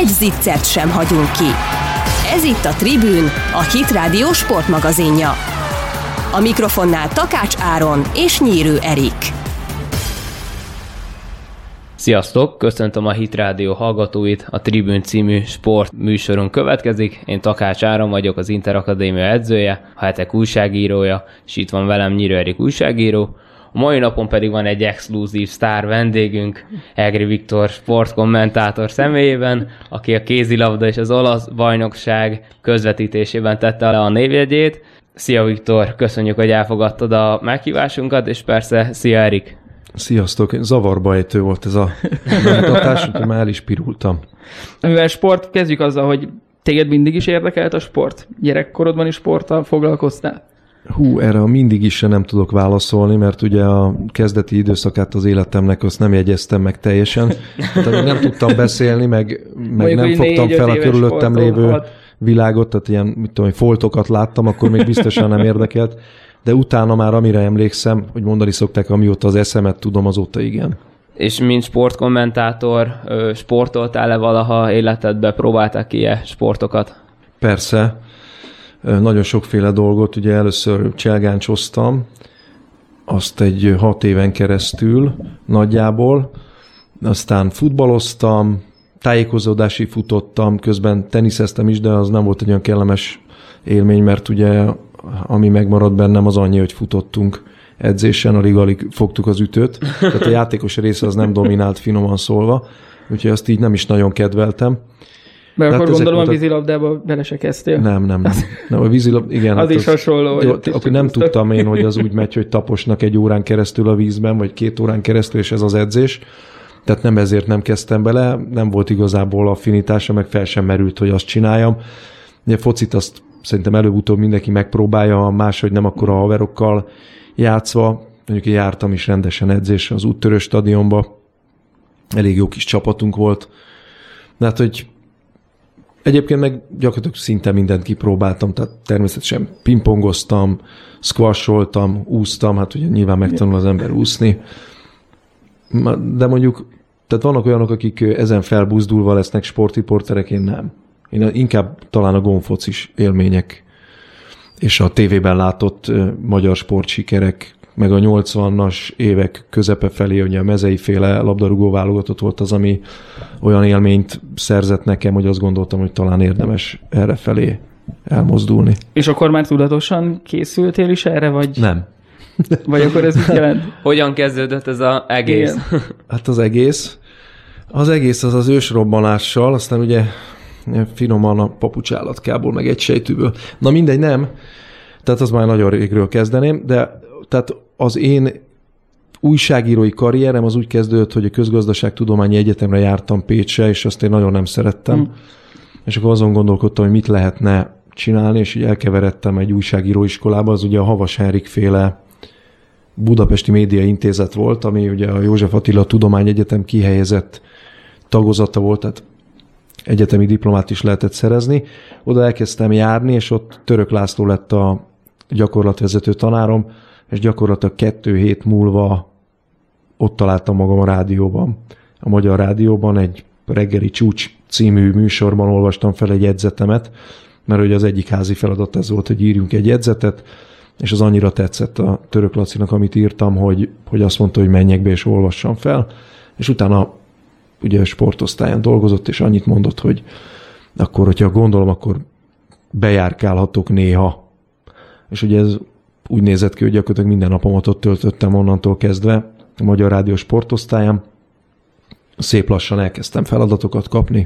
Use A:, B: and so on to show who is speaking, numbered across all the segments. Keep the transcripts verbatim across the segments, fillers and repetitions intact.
A: egy ziccert sem hagyunk ki. Ez itt a Tribűn, a Hit Rádió sportmagazinja. A mikrofonnál Takács Áron és Nyírő Erik.
B: Sziasztok! Köszöntöm a Hit Rádió hallgatóit, a Tribűn című sportműsorunk következik. Én Takács Áron vagyok, az Interakadémia edzője, a Hetek újságírója, és itt van velem Nyírő Erik újságíró. A mai napon pedig van egy exkluzív sztár vendégünk, Egri Viktor sportkommentátor személyében, aki a kézilabda és az olasz bajnokság közvetítésében tette le a névjegyét. Szia Viktor, köszönjük, hogy elfogadtad a meghívásunkat, és persze szia Erik!
C: Sziasztok, zavarba ejtő volt ez a bemutatás, úgyhogy már el is pirultam.
D: Mivel sport, kezdjük azzal, hogy téged mindig is érdekelt a sport? Gyerekkorodban is sporttal foglalkoztál?
C: Hú, erre a mindig is nem tudok válaszolni, mert ugye a kezdeti időszakát az életemnek azt nem jegyeztem meg teljesen. Tehát nem tudtam beszélni, meg, meg nem fogtam fel a körülöttem lévő világot, tehát ilyen, mit tudom, foltokat láttam, akkor még biztosan nem érdekelt. De utána már amire emlékszem, hogy mondani szokták, amióta az eszemet tudom, azóta igen.
B: És mint sportkommentátor, sportoltál-e valaha életedbe? Próbáltál ki ilyen sportokat?
C: Persze. Nagyon sokféle dolgot. Ugye először cselgáncsoztam, azt egy hat éven keresztül nagyjából. Aztán futballoztam, tájékozódási futottam, közben teniszeztem is, de az nem volt egy olyan kellemes élmény, mert ugye ami megmaradt bennem az annyi, hogy futottunk edzésen, alig-alig fogtuk az ütőt. Tehát a játékos része az nem dominált, finoman szólva, úgyhogy azt így nem is nagyon kedveltem.
D: Mert akkor gondolom a vízilabdába bele se kezdtél.
C: Nem, nem, nem. nem a vízilab... Igen,
D: az
C: hát
D: is az... hasonló.
C: Jó, akkor nem tudtam én, hogy az úgy megy, hogy taposnak egy órán keresztül a vízben, vagy két órán keresztül, és ez az edzés. Tehát nem ezért nem kezdtem bele, nem volt igazából affinitása, meg fel sem merült, hogy azt csináljam. Ugye focit azt szerintem előbb-utóbb mindenki megpróbálja, máshogy nem akkor a haverokkal játszva. Mondjuk én jártam is rendesen edzésre az Úttörő stadionba. Elég jó kis csapatunk volt. De hát, hogy egyébként meg gyakorlatilag szinte mindent kipróbáltam, tehát természetesen pingpongoztam, squasholtam, úsztam, hát ugye nyilván megtanul az ember úszni. De mondjuk, tehát vannak olyanok, akik ezen felbuzdulva lesznek sportriporterek, én nem. Én inkább talán a gonfocis élmények és a tévében látott uh, magyar sportsikerek, meg a nyolcvanas évek közepe felé, ugye a Mezei féle labdarúgó válogatott volt az, ami olyan élményt szerzett nekem, hogy azt gondoltam, hogy talán érdemes erre felé elmozdulni.
D: És akkor már tudatosan készültél is erre, vagy?
C: Nem.
D: Vagy akkor ez mit jelent?
B: Hogyan kezdődött ez az egész?
D: Igen.
C: Hát az egész, az egész az az ősrobbanással, aztán ugye finoman a papucsállatkából, meg egy sejtűből. Na mindegy, nem. Tehát az már nagyon régről kezdeném, de tehát az én újságírói karrierem az úgy kezdődött, hogy a Közgazdaságtudományi Egyetemre jártam Pécsre, és azt én nagyon nem szerettem. Mm. És akkor azon gondolkodtam, hogy mit lehetne csinálni, és így elkeveredtem egy újságíróiskolába, az ugye a Havas Henrik féle Budapesti Média Intézet volt, ami ugye a József Attila Tudományegyetem kihelyezett tagozata volt, tehát egyetemi diplomát is lehetett szerezni. Oda elkezdtem járni, és ott Török László lett a gyakorlatvezető tanárom, és gyakorlatilag kettő hét múlva ott találtam magam a rádióban. A Magyar Rádióban egy reggeli csúcs című műsorban olvastam fel egy jegyzetemet, mert ugye az egyik házi feladat ez volt, hogy írjunk egy jegyzetet, és az annyira tetszett a Török Lacinak, amit írtam, hogy, hogy azt mondta, hogy menjek be és olvassam fel, és utána ugye a sportosztályon dolgozott, és annyit mondott, hogy akkor, hogyha gondolom, akkor bejárkálhatok néha. És ugye ez úgy nézett ki, hogy gyakorlatilag minden napomat ott töltöttem onnantól kezdve a Magyar Rádió sportosztályán. Szép lassan elkezdtem feladatokat kapni.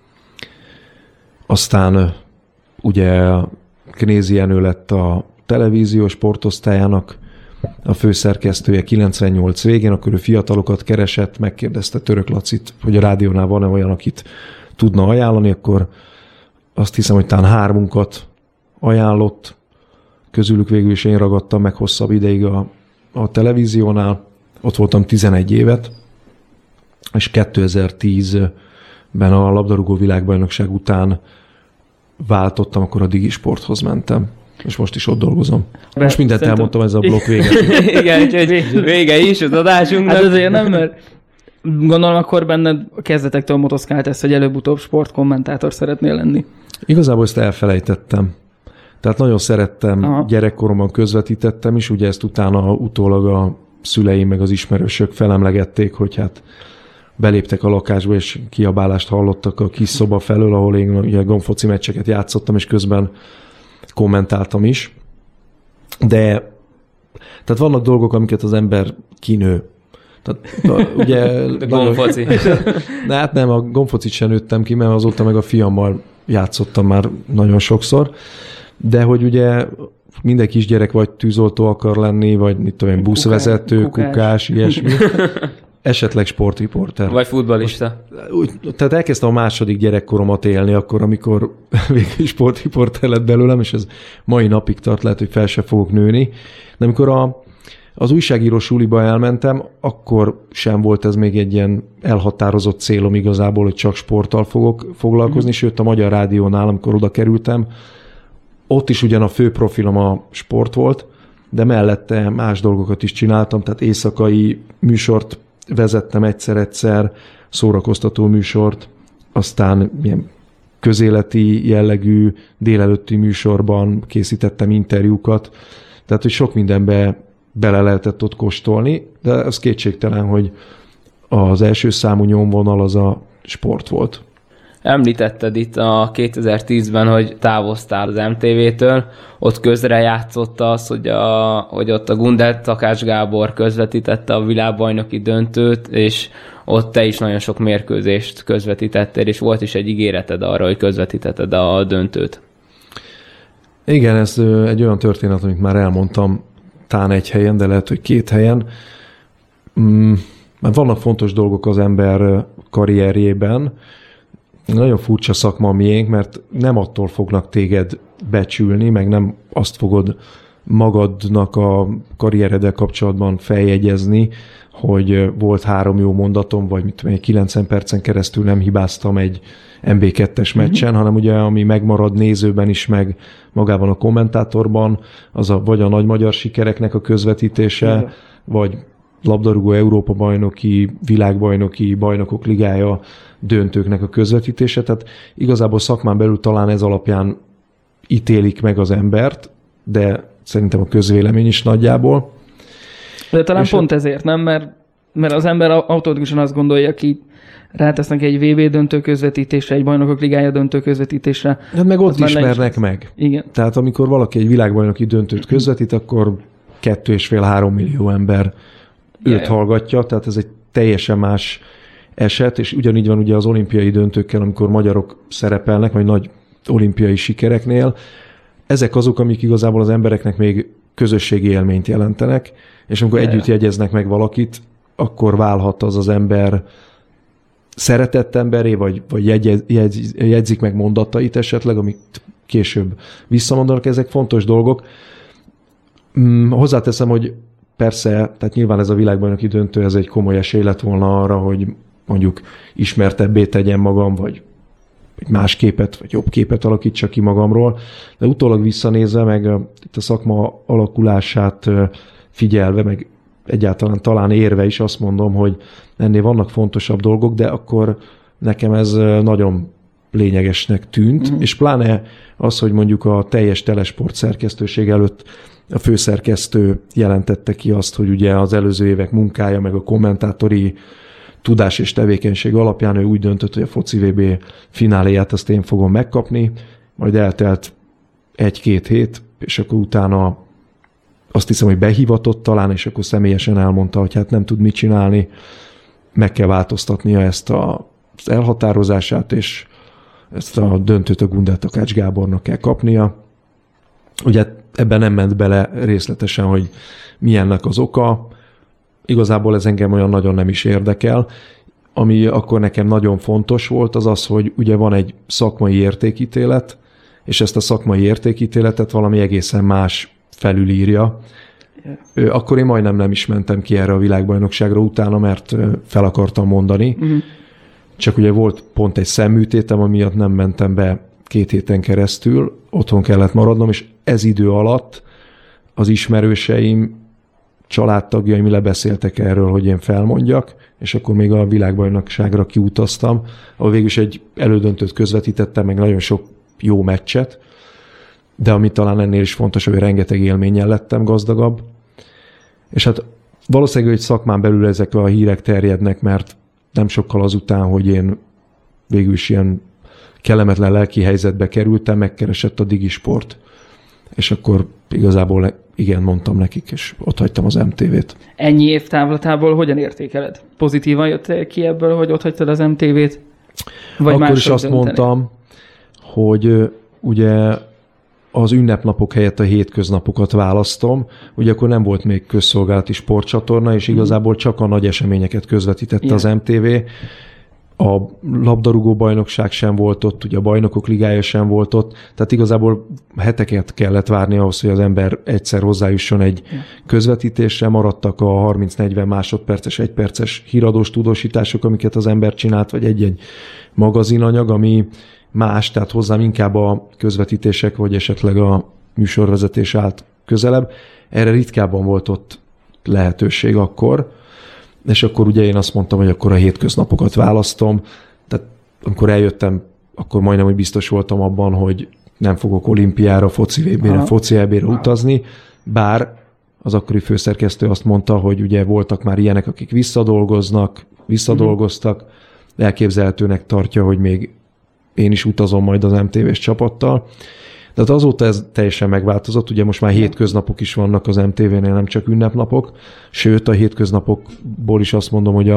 C: Aztán ugye Knézi Jenő lett a televízió sportosztályának a főszerkesztője kilencvennyolc végén, akkor ő fiatalokat keresett, megkérdezte Török Lacit, hogy a rádiónál van-e olyan, akit tudna ajánlani, akkor azt hiszem, hogy talán hármunkat ajánlott, közülük végül is én ragadtam meg hosszabb ideig a, a televíziónál, ott voltam tizenegy évet, és kétezer-tízben a labdarúgó világbajnokság után váltottam, akkor a Digisporthoz mentem. És most is ott dolgozom. Most mindent
D: Szerintem...
C: elmondtam, ez a blokk vége.
B: Igen, úgyhogy vége is az adásunknak.
D: Hát azért nem, mert Gondolom akkor benned a kezdetektől motoszkált ezt, hogy előbb-utóbb sportkommentátor szeretnél lenni.
C: Igazából ezt elfelejtettem. Tehát nagyon szerettem, Aha. gyerekkoromban közvetítettem is, ugye ezt utána utólag a szüleim meg az ismerősök felemlegették, hogy hát beléptek a lakásba, és kiabálást hallottak a kis szoba felől, ahol én ugye gombfoci meccseket játszottam, és közben kommentáltam is. De tehát vannak dolgok, amiket az ember kinő. Tehát, ugye,
B: de gombfoci.
C: De hát nem, a gombfocit sem nőttem ki, mert azóta meg a fiammal játszottam már nagyon sokszor. De hogy ugye minden kisgyerek vagy tűzoltó akar lenni, vagy mit tudom én, buszvezető, kukás, kukás ilyesmi. Esetleg sportriporter.
B: Vagy futballista.
C: Úgy, tehát elkezdtem a második gyerekkoromat élni akkor, amikor végül sportriporter lett belőlem, és ez mai napig tart, lehet, hogy fel se fogok nőni. De amikor a, az újságíró suliba elmentem, akkor sem volt ez még egy ilyen elhatározott célom igazából, hogy csak sporttal fogok foglalkozni, mm. sőt a Magyar Rádiónál, amikor oda kerültem, ott is ugyan a fő profilom a sport volt, de mellette más dolgokat is csináltam, tehát éjszakai műsort vezettem egyszer-egyszer, szórakoztató műsort, aztán ilyen közéleti jellegű délelőtti műsorban készítettem interjúkat, tehát hogy sok mindenbe bele lehetett ott kóstolni, de az kétségtelen, hogy az első számú nyomvonal az a sport volt.
B: Említetted itt a kétezer-tízben, hogy távoztál az em té vé-től, ott közrejátszott az, hogy, a, hogy ott a Gundel Takács Gábor közvetítette a világbajnoki döntőt, és ott te is nagyon sok mérkőzést közvetítettél, és volt is egy ígéreted arra, hogy közvetítetted a döntőt.
C: Igen, ez egy olyan történet, amit már elmondtam tán egy helyen, de lehet, hogy két helyen. Mert vannak fontos dolgok az ember karrierjében. Nagyon furcsa szakma a miénk, mert nem attól fognak téged becsülni, meg nem azt fogod magadnak a karriereddel kapcsolatban feljegyezni, hogy volt három jó mondatom, vagy mit tudom, kilencven percen keresztül nem hibáztam egy em bé kettes meccsen, mm-hmm. hanem ugye ami megmarad nézőben is, meg magában a kommentátorban, az a, vagy a nagy magyar sikereknek a közvetítése, mm-hmm. vagy labdarúgó Európa-bajnoki, világbajnoki, bajnokok ligája döntőknek a közvetítése. Tehát igazából szakmán belül talán ez alapján ítélik meg az embert, de szerintem a közvélemény is nagyjából.
D: De talán
C: és
D: pont a... ezért, nem? Mert, mert az ember automatikusan azt gondolja, ki rátesznek egy vé bé döntő közvetítésre, egy bajnokok ligája döntő közvetítésre.
C: Hát meg ott ismernek meg.
D: Igen.
C: Tehát amikor valaki egy világbajnoki döntőt közvetít, akkor kettő és fél három millió ember őt Jaj. hallgatja, tehát ez egy teljesen más eset, és ugyanígy van ugye az olimpiai döntőkkel, amikor magyarok szerepelnek, vagy nagy olimpiai sikereknél. Ezek azok, amik igazából az embereknek még közösségi élményt jelentenek, és amikor Jaj. együtt jegyeznek meg valakit, akkor válhat az az ember szeretett emberé, vagy, vagy jegy, jegy, jegyzik meg mondatait esetleg, amit később visszamondanak. Ezek fontos dolgok. Hmm, hozzáteszem, hogy persze, tehát nyilván ez a világbajnoki döntő, ez egy komoly esély lett volna arra, hogy mondjuk ismertebbé tegyem magam, vagy egy más képet, vagy jobb képet alakítsak ki magamról, de utólag visszanézve, meg itt a szakma alakulását figyelve, meg egyáltalán talán érve is azt mondom, hogy ennél vannak fontosabb dolgok, de akkor nekem ez nagyon lényegesnek tűnt, mm. és pláne az, hogy mondjuk a teljes telesport szerkesztőség előtt a főszerkesztő jelentette ki azt, hogy ugye az előző évek munkája, meg a kommentátori tudás és tevékenység alapján ő úgy döntött, hogy a foci vé bé fináléját azt én fogom megkapni, majd eltelt egy-két hét, és akkor utána azt hiszem, hogy behivatott talán, és akkor személyesen elmondta, hogy hát nem tud mit csinálni, meg kell változtatnia ezt a, az elhatározását, és ezt a döntőt a Gundel Takács Gábornak kell kapnia. Ugye ebben nem ment bele részletesen, hogy milyennek az oka. Igazából ez engem olyan nagyon nem is érdekel. Ami akkor nekem nagyon fontos volt, az az, hogy ugye van egy szakmai értékítélet, és ezt a szakmai értékítéletet valami egészen más felülírja. Yeah. Akkor én majdnem nem is mentem ki erre a világbajnokságra utána, mert fel akartam mondani. Uh-huh. Csak ugye volt pont egy szemműtétem, amiatt nem mentem be két héten keresztül, otthon kellett maradnom, és ez idő alatt az ismerőseim családtagjaim lebeszéltek erről, hogy én felmondjak, és akkor még a világbajnokságra kiutaztam, ahol végül is egy elődöntőt közvetítettem, meg nagyon sok jó meccset, de ami talán ennél is fontos, hogy rengeteg élménnyel lettem gazdagabb. És hát valószínűleg, hogy szakmán belül ezek a hírek terjednek, mert nem sokkal azután, hogy én végül is ilyen kellemetlen lelki helyzetbe kerültem, megkeresett a Digisport. És akkor igazából igen, mondtam nekik, és ott hagytam az em té vét.
D: Ennyi év távlatából hogyan értékeled? Pozitívan jött ki ebből, hogy ott hagytad az em té vét? Vagy
C: akkor is azt
D: dönteni? Mondtam,
C: hogy ugye az ünnepnapok helyett a hétköznapokat választom. Ugye akkor nem volt még közszolgálati sportcsatorna, és igazából csak a nagy eseményeket közvetítette igen. az em té vé. A labdarúgó bajnokság sem volt ott, ugye a bajnokok ligája sem volt ott, tehát igazából heteket kellett várni ahhoz, hogy az ember egyszer hozzájusson egy közvetítésre. Maradtak a harminc-negyven másodperces, egyperces híradós tudósítások, amiket az ember csinált, vagy egy-egy magazinanyag, ami más, tehát hozzám inkább a közvetítések, vagy esetleg a műsorvezetés állt közelebb. Erre ritkábban volt ott lehetőség akkor, és akkor ugye én azt mondtam, hogy akkor a hétköznapokat választom. Tehát amikor eljöttem, akkor majdnem, hogy biztos voltam abban, hogy nem fogok olimpiára, foci vé bére, foci é bére utazni, bár az akkori főszerkesztő azt mondta, hogy ugye voltak már ilyenek, akik visszadolgoznak, visszadolgoztak, elképzelhetőnek tartja, hogy még én is utazom majd az em té vés csapattal. De hát azóta ez teljesen megváltozott, ugye most már hétköznapok is vannak az em té vénél, nem csak ünnepnapok, sőt a hétköznapokból is azt mondom, hogy a,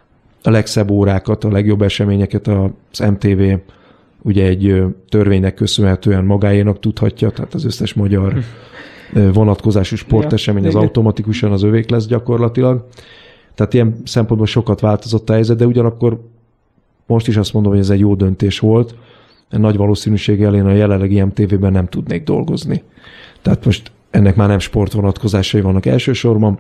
C: a legszebb órákat, a legjobb eseményeket az em té vé ugye egy törvénynek köszönhetően magáénak tudhatja, tehát az összes magyar vonatkozású sportesemény az automatikusan az övék lesz gyakorlatilag. Tehát ilyen szempontból sokat változott a helyzet, de ugyanakkor most is azt mondom, hogy ez egy jó döntés volt. Nagy valószínűséggel én a jelenlegi em té vében nem tudnék dolgozni. Tehát most ennek már nem sportvonatkozásai vannak elsősorban,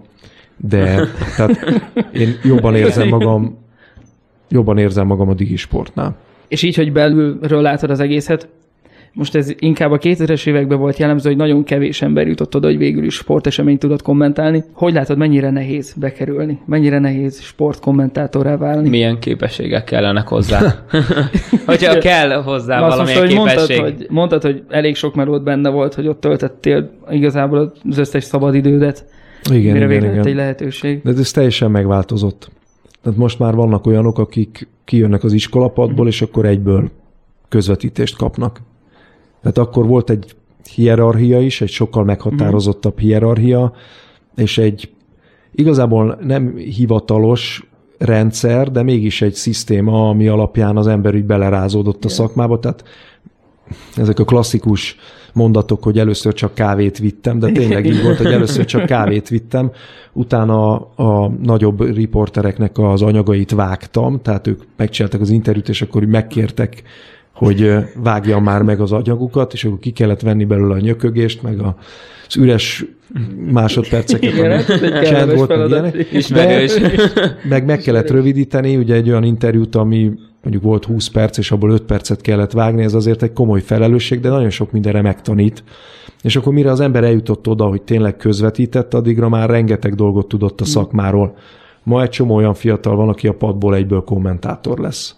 C: de tehát én jobban érzem magam, jobban érzem magam a Digisportnál.
D: És így, hogy belülről látod az egészet, most ez inkább a kétezres években volt jellemző, hogy nagyon kevés ember jutott oda, hogy végül is sporteseményt tudott kommentálni. Hogy látod, mennyire nehéz bekerülni? Mennyire nehéz sportkommentátorrá válni?
B: Milyen képességek kellenek hozzá? Hogyha kell hozzá
D: Na,
B: valamilyen
D: most,
B: képesség.
D: Mondtad hogy, mondtad, hogy elég sok melód benne volt, hogy ott töltettél igazából az összes szabadidődet.
C: Igen,
D: mire
C: igen,
D: végre
C: igen.
D: egy lehetőség.
C: De ez teljesen megváltozott. Tehát most már vannak olyanok, akik kijönnek az iskolapadból, és akkor egyből közvetítést kapnak. Tehát akkor volt egy hierarchia is, egy sokkal meghatározottabb hierarchia, és egy igazából nem hivatalos rendszer, de mégis egy szisztéma, ami alapján az ember úgy belerázódott a szakmába. Tehát ezek a klasszikus mondatok, hogy először csak kávét vittem, de tényleg így volt, hogy először csak kávét vittem, utána a, a nagyobb riportereknek az anyagait vágtam, tehát ők megcsináltak az interjút, és akkor úgy megkértek, hogy vágjam már meg az anyagukat, és akkor ki kellett venni belőle a nyökögést, meg az üres másodperceket, ami csend volt, meg ilyenek. De meg meg kellett rövidíteni, ugye egy olyan interjút, ami mondjuk volt húsz perc, és abból öt percet kellett vágni, ez azért egy komoly felelősség, de nagyon sok mindenre megtanít. És akkor mire az ember eljutott oda, hogy tényleg közvetített, addigra már rengeteg dolgot tudott a szakmáról. Ma egy csomó olyan fiatal van, aki a padból egyből kommentátor lesz.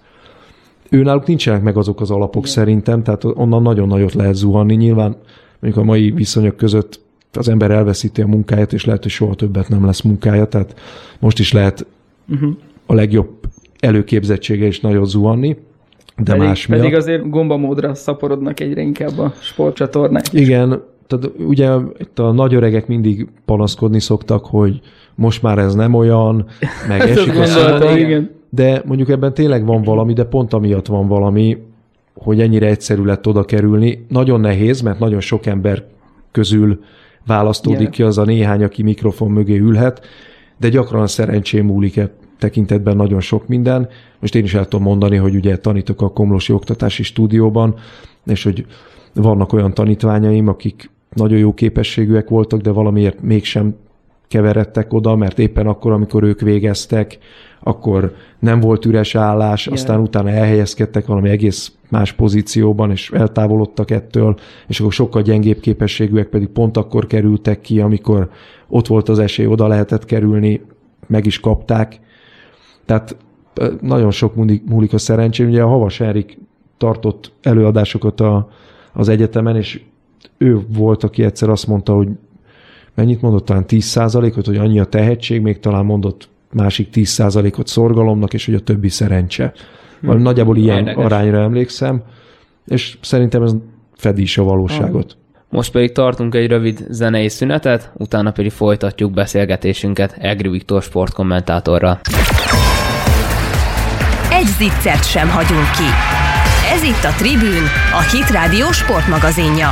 C: Őnáluk nincsenek meg azok az alapok igen. szerintem, tehát onnan nagyon nagyot lehet zuhanni. Nyilván mondjuk a mai viszonyok között az ember elveszíti a munkáját, és lehet, hogy soha többet nem lesz munkája, tehát most is lehet uh-huh. a legjobb előképzettsége is nagyon zuhanni, de
D: pedig,
C: más miatt.
D: Pedig azért gombamódra szaporodnak egyre inkább a sportcsatornák.
C: Igen, tehát ugye itt a nagy öregek mindig panaszkodni szoktak, hogy most már ez nem olyan, meg esik a szó. De mondjuk ebben tényleg van valami, de pont amiatt van valami, hogy ennyire egyszerű lett oda kerülni. Nagyon nehéz, mert nagyon sok ember közül választódik yeah. ki az a néhány, aki mikrofon mögé ülhet, de gyakran szerencsém múlik tekintetben nagyon sok minden. Most én is el tudom mondani, hogy ugye tanítok a Komlósi Oktatási Stúdióban, és hogy vannak olyan tanítványaim, akik nagyon jó képességűek voltak, de valamiért mégsem keveredtek oda, mert éppen akkor, amikor ők végeztek, akkor nem volt üres állás,
D: Igen.
C: aztán utána elhelyezkedtek valami egész más pozícióban, és eltávolodtak ettől, és akkor sokkal gyengébb képességűek pedig pont akkor kerültek ki, amikor ott volt az esély, oda lehetett kerülni, meg is kapták. Tehát nagyon sok múlik a szerencsén. Ugye a Havas Erik tartott előadásokat a, az egyetemen, és ő volt, aki egyszer azt mondta, hogy mennyit mondott, talán tíz százalékot, hogy annyi a tehetség, még talán mondott másik tíz százalékot szorgalomnak, és hogy a többi szerencse. Valami nagyjából ilyen
B: Érdekes.
C: arányra emlékszem, és szerintem ez fedi is a valóságot.
B: Most pedig tartunk egy rövid zenei szünetet, utána pedig folytatjuk beszélgetésünket Egri Viktor sportkommentátorral.
A: Egy zicsert sem hagyunk ki. Ez itt a Tribűn, a Hit Rádió sportmagazinja.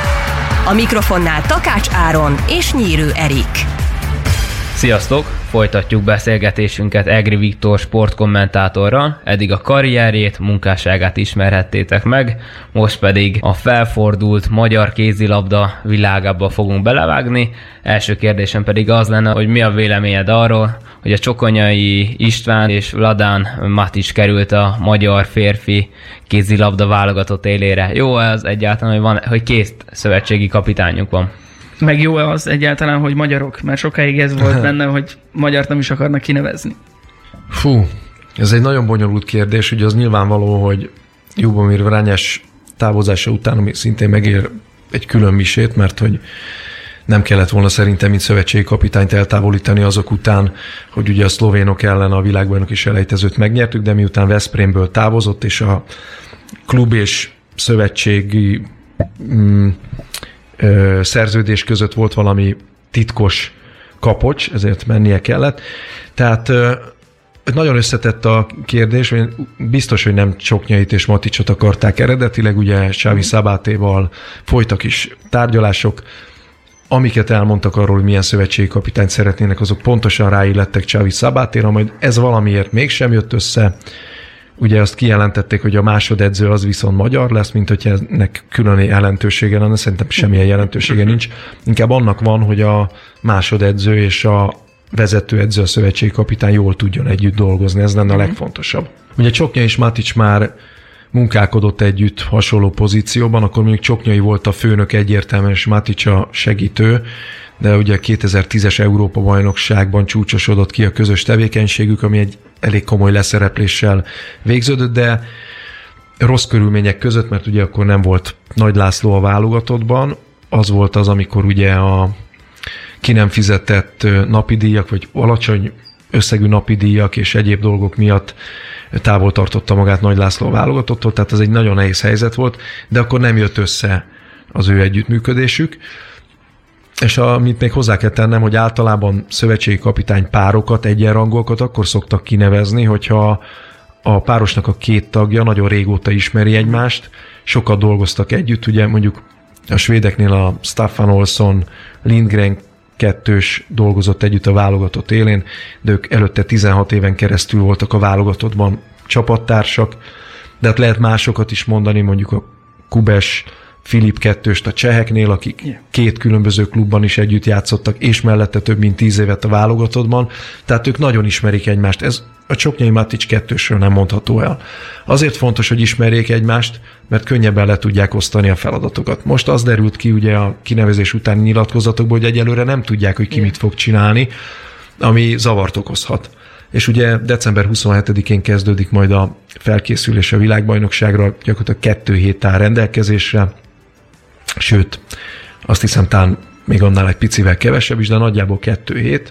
A: A mikrofonnál Takács Áron és Nyírő Erik.
B: Sziasztok! Folytatjuk beszélgetésünket Egri Viktor sportkommentátorral. Eddig a karrierjét, munkásságát ismerhettétek meg, most pedig a felfordult magyar kézilabda világába fogunk belevágni. Első kérdésem pedig az lenne, hogy mi a véleményed arról, hogy a Csokonyai István és Vladán Matics került a magyar férfi kézilabda válogatott élére. Jó az egyáltalán, hogy, van, hogy két szövetségi kapitányunk van?
D: Meg jó az egyáltalán, hogy magyarok, mert sokáig ez volt benne, hogy magyart nem is akarnak kinevezni.
C: Fú, ez egy nagyon bonyolult kérdés, ugye az nyilvánvaló, hogy Ljubomir Vránys távozása után, ami szintén megér egy külön misét, mert hogy nem kellett volna szerintem, mint szövetségi kapitányt eltávolítani azok után, hogy ugye a szlovénok ellen a világbajnoki selejtezőt megnyertük, de miután Veszprémből távozott, és a klub és szövetségi mm, ö, szerződés között volt valami titkos kapocs, ezért mennie kellett. Tehát ö, nagyon összetett a kérdés, hogy biztos, hogy nem Csoknyait és Maticsot akarták eredetileg, ugye Xavi Szabátéval folytak is tárgyalások, amiket elmondtak arról, hogy milyen szövetségi kapitányt szeretnének, azok pontosan ráillettek Xavi Szabátéra, majd ez valamiért mégsem jött össze. Ugye azt kijelentették, hogy a másodedző az viszont magyar lesz, mint hogy ennek külön jelentősége lenne, szerintem semmilyen jelentősége nincs. Inkább annak van, hogy a másodedző és a vezetőedző, a szövetségi kapitány jól tudjon együtt dolgozni, ez lenne a legfontosabb. Ugye Csoknya és Matics már munkálkodott együtt hasonló pozícióban, akkor mondjuk Csoknyai volt a főnök egyértelműen, és Matics a segítő, de ugye a kétezer-tízes Európa-bajnokságban csúcsosodott ki a közös tevékenységük, ami egy elég komoly leszerepléssel végződött, de rossz körülmények között, mert ugye akkor nem volt Nagy László a válogatottban, az volt az, amikor ugye a ki nem fizetett napi díjak, vagy alacsony összegű napi díjak és egyéb dolgok miatt távol tartotta magát Nagy László a válogatottól, tehát ez egy nagyon nehéz helyzet volt, de akkor nem jött össze az ő együttműködésük. És amit még hozzá kell tennem, hogy általában szövetségi kapitány párokat, egyenrangúakat akkor szoktak kinevezni, hogyha a párosnak a két tagja nagyon régóta ismeri egymást, sokat dolgoztak együtt, ugye mondjuk a svédeknél a Staffan Olsson, Lindgren kettős dolgozott együtt a válogatott élén, de ők előtte tizenhat éven keresztül voltak a válogatottban csapattársak, de hát lehet másokat is mondani, mondjuk a Kubes, Filip kettőst a cseheknél, akik yeah. két különböző klubban is együtt játszottak, és mellette több mint tíz évet a válogatottban, tehát ők nagyon ismerik egymást. Ez a Csoknyai Matics kettősről nem mondható el. Azért fontos, hogy ismerjék egymást, mert könnyebben le tudják osztani a feladatokat. Most az derült ki ugye a kinevezés utáni nyilatkozatokból, hogy egyelőre nem tudják, hogy ki yeah. mit fog csinálni, ami zavart okozhat. És ugye december huszonhetedikén kezdődik majd a felkészülés a világbajnokságra, gyakorlatilag kettő hét áll rendelkezésre, sőt, azt hiszem talán még annál egy picivel kevesebb is, de nagyjából kettő hét,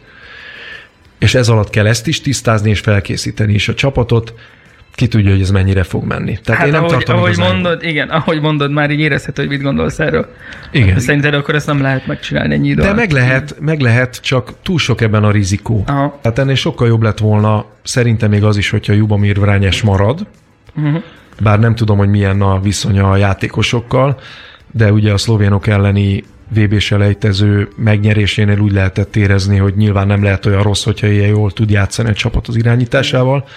C: és ez alatt kell ezt is tisztázni és felkészíteni is a csapatot, ki tudja, hogy ez mennyire fog menni. Tehát
D: hát
C: én nem
D: ahogy,
C: tartom
D: ahogy
C: igazán.
D: mondod, igen, ahogy mondod, már így érezhető, hogy mit gondolsz erről.
C: Igen.
D: Szerinted akkor ezt nem lehet megcsinálni ennyi idő
C: De
D: alatt.
C: meg lehet, meg lehet, csak túl sok ebben a rizikó.
D: Aha.
C: Tehát ennél sokkal jobb lett volna, szerintem még az is, hogyha Ljubomir Vránys marad, uh-huh. bár nem tudom, hogy milyen a viszonya a játékosokkal, de ugye a szlovénok elleni vé bé-selejtező megnyerésénél úgy lehetett érezni, hogy nyilván nem lehet olyan rossz, hogyha ilyen jól tud játszani a csapat az irányításával,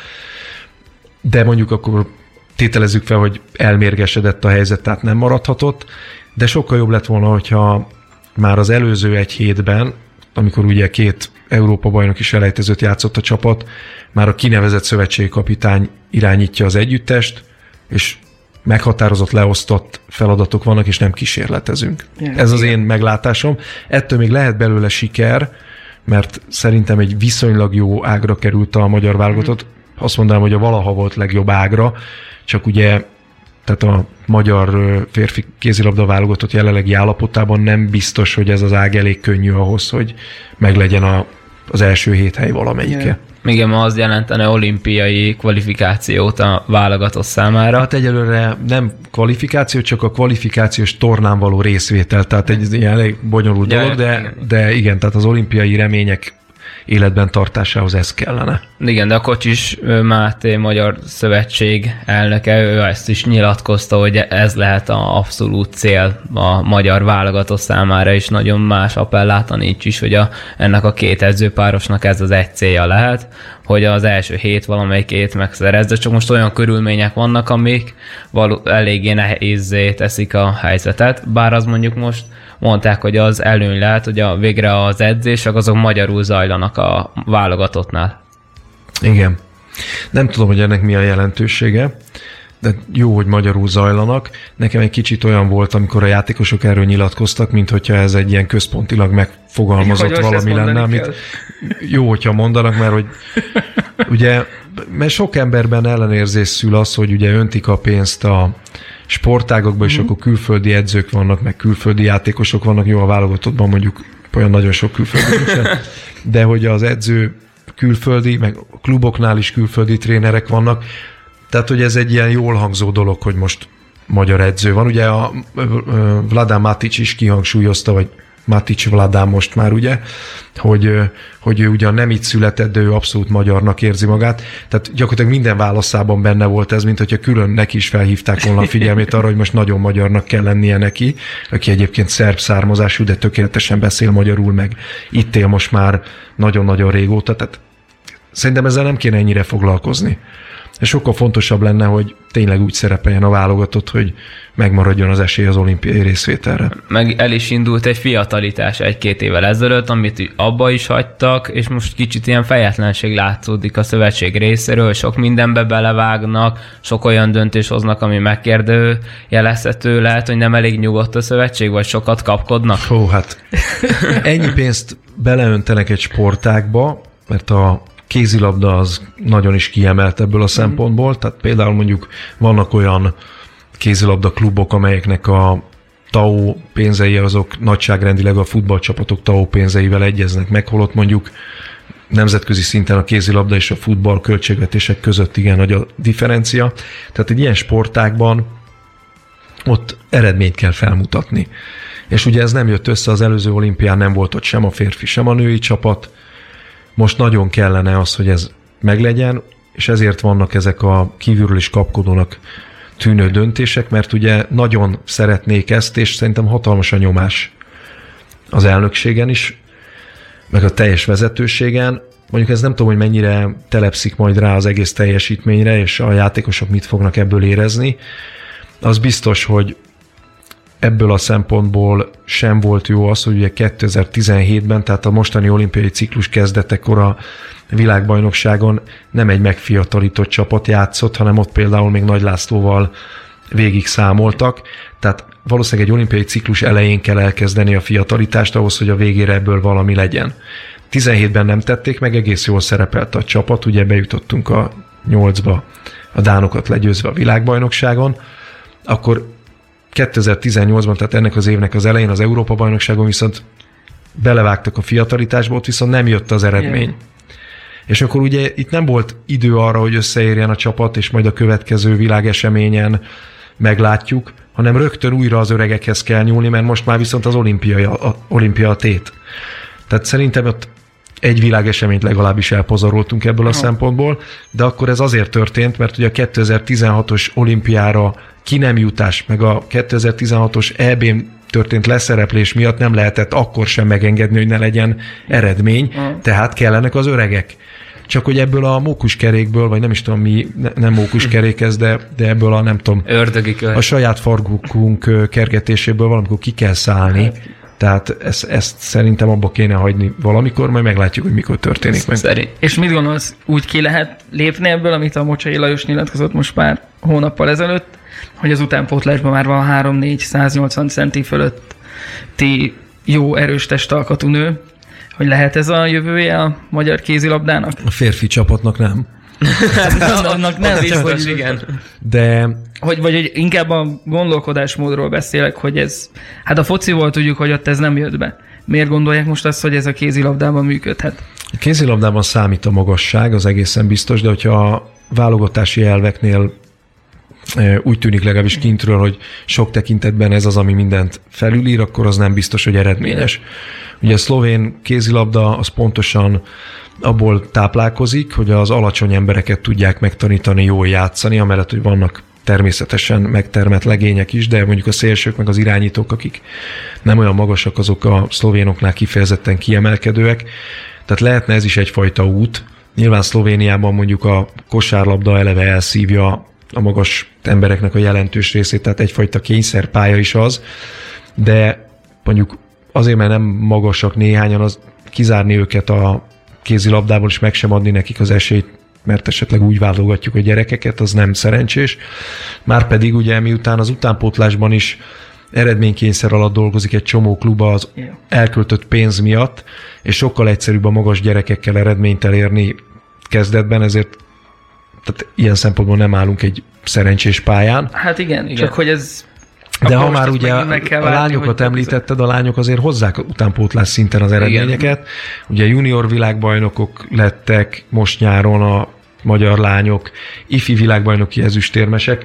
C: de mondjuk akkor tételezzük fel, hogy elmérgesedett a helyzet, tehát nem maradhatott, de sokkal jobb lett volna, hogyha már az előző egy hétben amikor ugye két Európa-bajnoki selejtezőt játszott a csapat, már a kinevezett szövetségi kapitány irányítja az együttest, és meghatározott, leosztott feladatok vannak, és nem kísérletezünk. Ja, Ez az én meglátásom. Ettől még lehet belőle siker, mert szerintem egy viszonylag jó ágra került a magyar válogatott. Azt mondanám, hogy a valaha volt legjobb ágra, csak ugye tehát a magyar férfi kézilabda válogatott jelenlegi állapotában nem biztos, hogy ez az ág elég könnyű ahhoz, hogy meglegyen a, az első hét hely valamelyike. Yeah.
B: Igen, ma az jelentene olimpiai kvalifikációt a válogatott számára.
C: Hát egyelőre nem kvalifikáció, csak a kvalifikációs tornán való részvétel, tehát egy ilyen elég bonyolult ja, dolog, de igen. de igen, tehát az olimpiai remények életben tartásához ez kellene.
B: Igen, de a Kocsis Máté Magyar Szövetség elnöke, ő ezt is nyilatkozta, hogy ez lehet a abszolút cél a magyar válogatott számára, és nagyon más appellálta nincs is, hogy a, ennek a két edzőpárosnak ez az egy célja lehet, hogy az első hét valamelyikét megszerezze, csak most olyan körülmények vannak, amik való, eléggé nehézzé teszik a helyzetet, bár az mondjuk most mondták, hogy az előny lehet, hogy a, végre az edzések azok magyarul zajlanak a válogatottnál.
C: Igen. Nem tudom, hogy ennek mi a jelentősége, de jó, hogy magyarul zajlanak. Nekem egy kicsit olyan volt, amikor a játékosok erről nyilatkoztak, mint hogyha ez egy ilyen központilag megfogalmazott Magyar valami lenne, amit kell. Jó, hogyha mondanak, mert hogy ugye, mert sok emberben ellenérzés szül az, hogy ugye öntik a pénzt a sportágokban, és mm-hmm. akkor külföldi edzők vannak, meg külföldi játékosok vannak, jó, a válogatottban mondjuk olyan nagyon sok külföldi nincsen, de hogy az edző külföldi, meg a kluboknál is külföldi trénerek vannak, tehát hogy ez egy ilyen jól hangzó dolog, hogy most magyar edző van. Ugye a Vladan Matic is kihangsúlyozta, vagy Matic Vladán most már ugye, hogy, hogy ő ugyan nem itt született, de ő abszolút magyarnak érzi magát. Tehát gyakorlatilag minden válaszában benne volt ez, mint hogyha külön neki is felhívták volna a figyelmét arra, hogy most nagyon magyarnak kell lennie neki, aki egyébként szerb származású, de tökéletesen beszél magyarul, meg itt él most már nagyon-nagyon régóta. Tehát szerintem ezzel nem kéne ennyire foglalkozni. És sokkal fontosabb lenne, hogy tényleg úgy szerepeljen a válogatott, hogy megmaradjon az esély az olimpiai részvételre.
B: Meg el is indult egy fiatalitás egy-két évvel ezelőtt, amit abba is hagytak, és most kicsit ilyen fejetlenség látszódik a szövetség részéről, sok mindenbe belevágnak, sok olyan döntés hoznak, ami megkérdőjelezhető, lehet, hogy nem elég nyugodt a szövetség, vagy sokat kapkodnak?
C: Hó, hát ennyi pénzt beleöntenek egy sportágba, mert a kézilabda az nagyon is kiemelt ebből a szempontból, tehát például mondjuk vannak olyan kézilabda klubok, amelyeknek a té á o pénzei azok nagyságrendileg a futballcsapatok té á o pénzeivel egyeznek meg, holott mondjuk nemzetközi szinten a kézilabda és a futball költségvetések között igen nagy a differencia. Tehát egy ilyen sportágban ott eredményt kell felmutatni. És ugye ez nem jött össze, az előző olimpián nem volt ott sem a férfi, sem a női csapat. Most nagyon kellene az, hogy ez meglegyen, és ezért vannak ezek a kívülről is kapkodónak tűnő döntések, mert ugye nagyon szeretnék ezt, és szerintem hatalmas a nyomás az elnökségen is, meg a teljes vezetőségen. Mondjuk ez nem tudom, hogy mennyire telepszik majd rá az egész teljesítményre, és a játékosok mit fognak ebből érezni. Az biztos, hogy ebből a szempontból sem volt jó az, hogy ugye kétezer-tizenhétben, tehát a mostani olimpiai ciklus kezdetekor a világbajnokságon nem egy megfiatalított csapat játszott, hanem ott például még Nagy Lászlóval végig számoltak. Tehát valószínűleg egy olimpiai ciklus elején kell elkezdeni a fiatalítást ahhoz, hogy a végére ebből valami legyen. tizenhétben nem tették meg, egész jól szerepelt a csapat, ugye bejutottunk a nyolcba a dánokat legyőzve a világbajnokságon, akkor kétezer-tizennyolcban, tehát ennek az évnek az elején az Európa-bajnokságon viszont belevágtak a fiatalitásba, ott viszont nem jött az eredmény. Yeah. És akkor ugye itt nem volt idő arra, hogy összeérjen a csapat, és majd a következő világeseményen meglátjuk, hanem rögtön újra az öregekhez kell nyúlni, mert most már viszont az olimpia, a, olimpia a tét. Tehát szerintem ott egy világeseményt legalábbis elpazaroltunk ebből a oh. szempontból, de akkor ez azért történt, mert ugye a kétezer-tizenhatos olimpiára ki nem jutás, meg a kétezer-tizenhatos é bén történt leszereplés miatt nem lehetett akkor sem megengedni, hogy ne legyen eredmény, oh. tehát kellenek az öregek. Csak hogy ebből a mókuskerékből, vagy nem is tudom mi, nem mókuskerék ez, de, de ebből a nem tudom,
B: ördögi kör.
C: A saját farkunk kergetéséből valamikor ki kell szállni, Tehát ezt, ezt szerintem abba kéne hagyni valamikor, majd meglátjuk, hogy mikor történik meg.
D: Szerint. És mit gondolsz, úgy ki lehet lépni ebből, amit a Mocsai Lajos nyilatkozott most pár hónappal ezelőtt, hogy az utánpótlásban már van három négy száznyolcvan centi fölötti jó erős testalkatú nő, hogy lehet ez a jövője a magyar kézilabdának?
C: A férfi csapatnak nem.
D: Hát, annak nem,
B: biztos,
D: hogy,
B: igen.
C: De...
D: Hogy, vagy hogy inkább a gondolkodásmódról beszélek, hogy ez, hát a fociból tudjuk, hogy ott ez nem jött be. Miért gondolják most azt, hogy ez a kézilabdában működhet?
C: A kézilabdában számít a magasság, az egészen biztos, de hogyha a válogatási elveknél úgy tűnik legalábbis kintről, hogy sok tekintetben ez az, ami mindent felülír, akkor az nem biztos, hogy eredményes. Ugye a szlovén kézilabda az pontosan abból táplálkozik, hogy az alacsony embereket tudják megtanítani jól játszani, amellett, hogy vannak természetesen megtermett legények is, de mondjuk a szélsők meg az irányítók, akik nem olyan magasak, azok a szlovénoknál kifejezetten kiemelkedőek. Tehát lehetne ez is egyfajta út. Nyilván Szlovéniában mondjuk a kosárlabda eleve elszívja a magas embereknek a jelentős részét, tehát egyfajta kényszerpálya is az, de mondjuk azért, mert nem magasak néhányan, az kizárni őket a kézilabdából, és meg sem adni nekik az esélyt, mert esetleg úgy válogatjuk a gyerekeket, az nem szerencsés. Márpedig ugye miután az utánpótlásban is eredménykényszer alatt dolgozik egy csomó kluba az elköltött pénz miatt, és sokkal egyszerűbb a magas gyerekekkel eredményt elérni kezdetben, ezért tehát ilyen szempontból nem állunk egy szerencsés pályán.
D: Hát igen, igen. Csak hogy ez...
C: De ha már ugye a várni, lányokat említetted, a lányok azért hozzák utánpótlás szinten az eredményeket. Igen. Ugye junior világbajnokok lettek most nyáron a magyar lányok, ifi világbajnoki ezüstérmesek.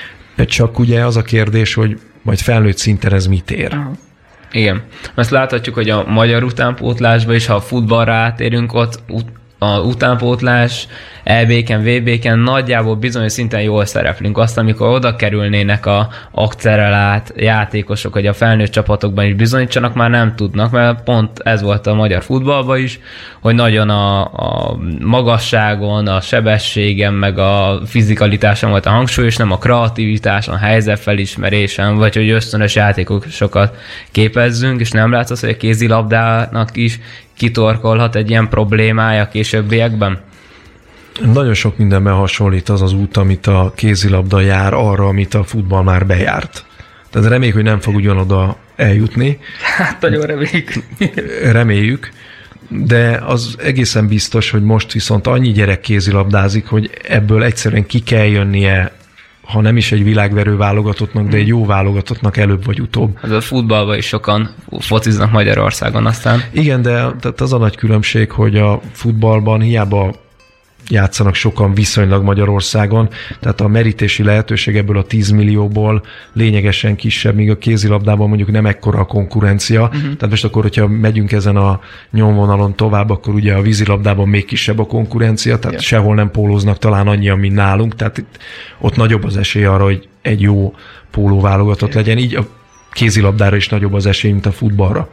C: Csak ugye az a kérdés, hogy majd felnőtt szinten ez mit ér. Aha.
B: Igen. Ezt láthatjuk, hogy a magyar utánpótlásban is, ha a futballra átérünk, ott a utánpótlás é bé-ken, vé bé-ken nagyjából bizonyos szinten jól szereplünk. Azt, amikor oda kerülnének a akcerelált játékosok, hogy a felnőtt csapatokban is bizonyítsanak, már nem tudnak, mert pont ez volt a magyar futballban is, hogy nagyon a, a magasságon, a sebességen, meg a fizikalitáson volt a hangsúly, és nem a kreativitáson, a helyzetfelismerésen, vagy hogy ösztönös játékosokat képezzünk, és nem látsz, hogy a kézilabdának is kitorkolhat egy ilyen problémája későbbiekben?
C: Nagyon sok mindenben hasonlít az az út, amit a kézilabda jár arra, amit a futball már bejárt. Tehát reméljük, hogy nem fog ugyanoda eljutni.
D: Hát nagyon reméljük.
C: Reméljük, de az egészen biztos, hogy most viszont annyi gyerek kézilabdázik, hogy ebből egyszerűen ki kell jönnie, ha nem is egy világverő válogatottnak, de egy jó válogatottnak előbb vagy utóbb.
B: Hát a futballban is sokan fociznak Magyarországon aztán.
C: Igen, de tehát az a nagy különbség, hogy a futballban hiába játszanak sokan viszonylag Magyarországon, tehát a merítési lehetőség ebből a tíz millióból lényegesen kisebb, míg a kézilabdában mondjuk nem ekkora a konkurencia. Uh-huh. Tehát most akkor, hogyha megyünk ezen a nyomvonalon tovább, akkor ugye a vízilabdában még kisebb a konkurencia, tehát yeah. sehol nem pólóznak talán annyian, mint nálunk, tehát itt, ott nagyobb az esély arra, hogy egy jó pólóválogatott yeah. legyen, így a kézilabdára is nagyobb az esély, mint a futballra.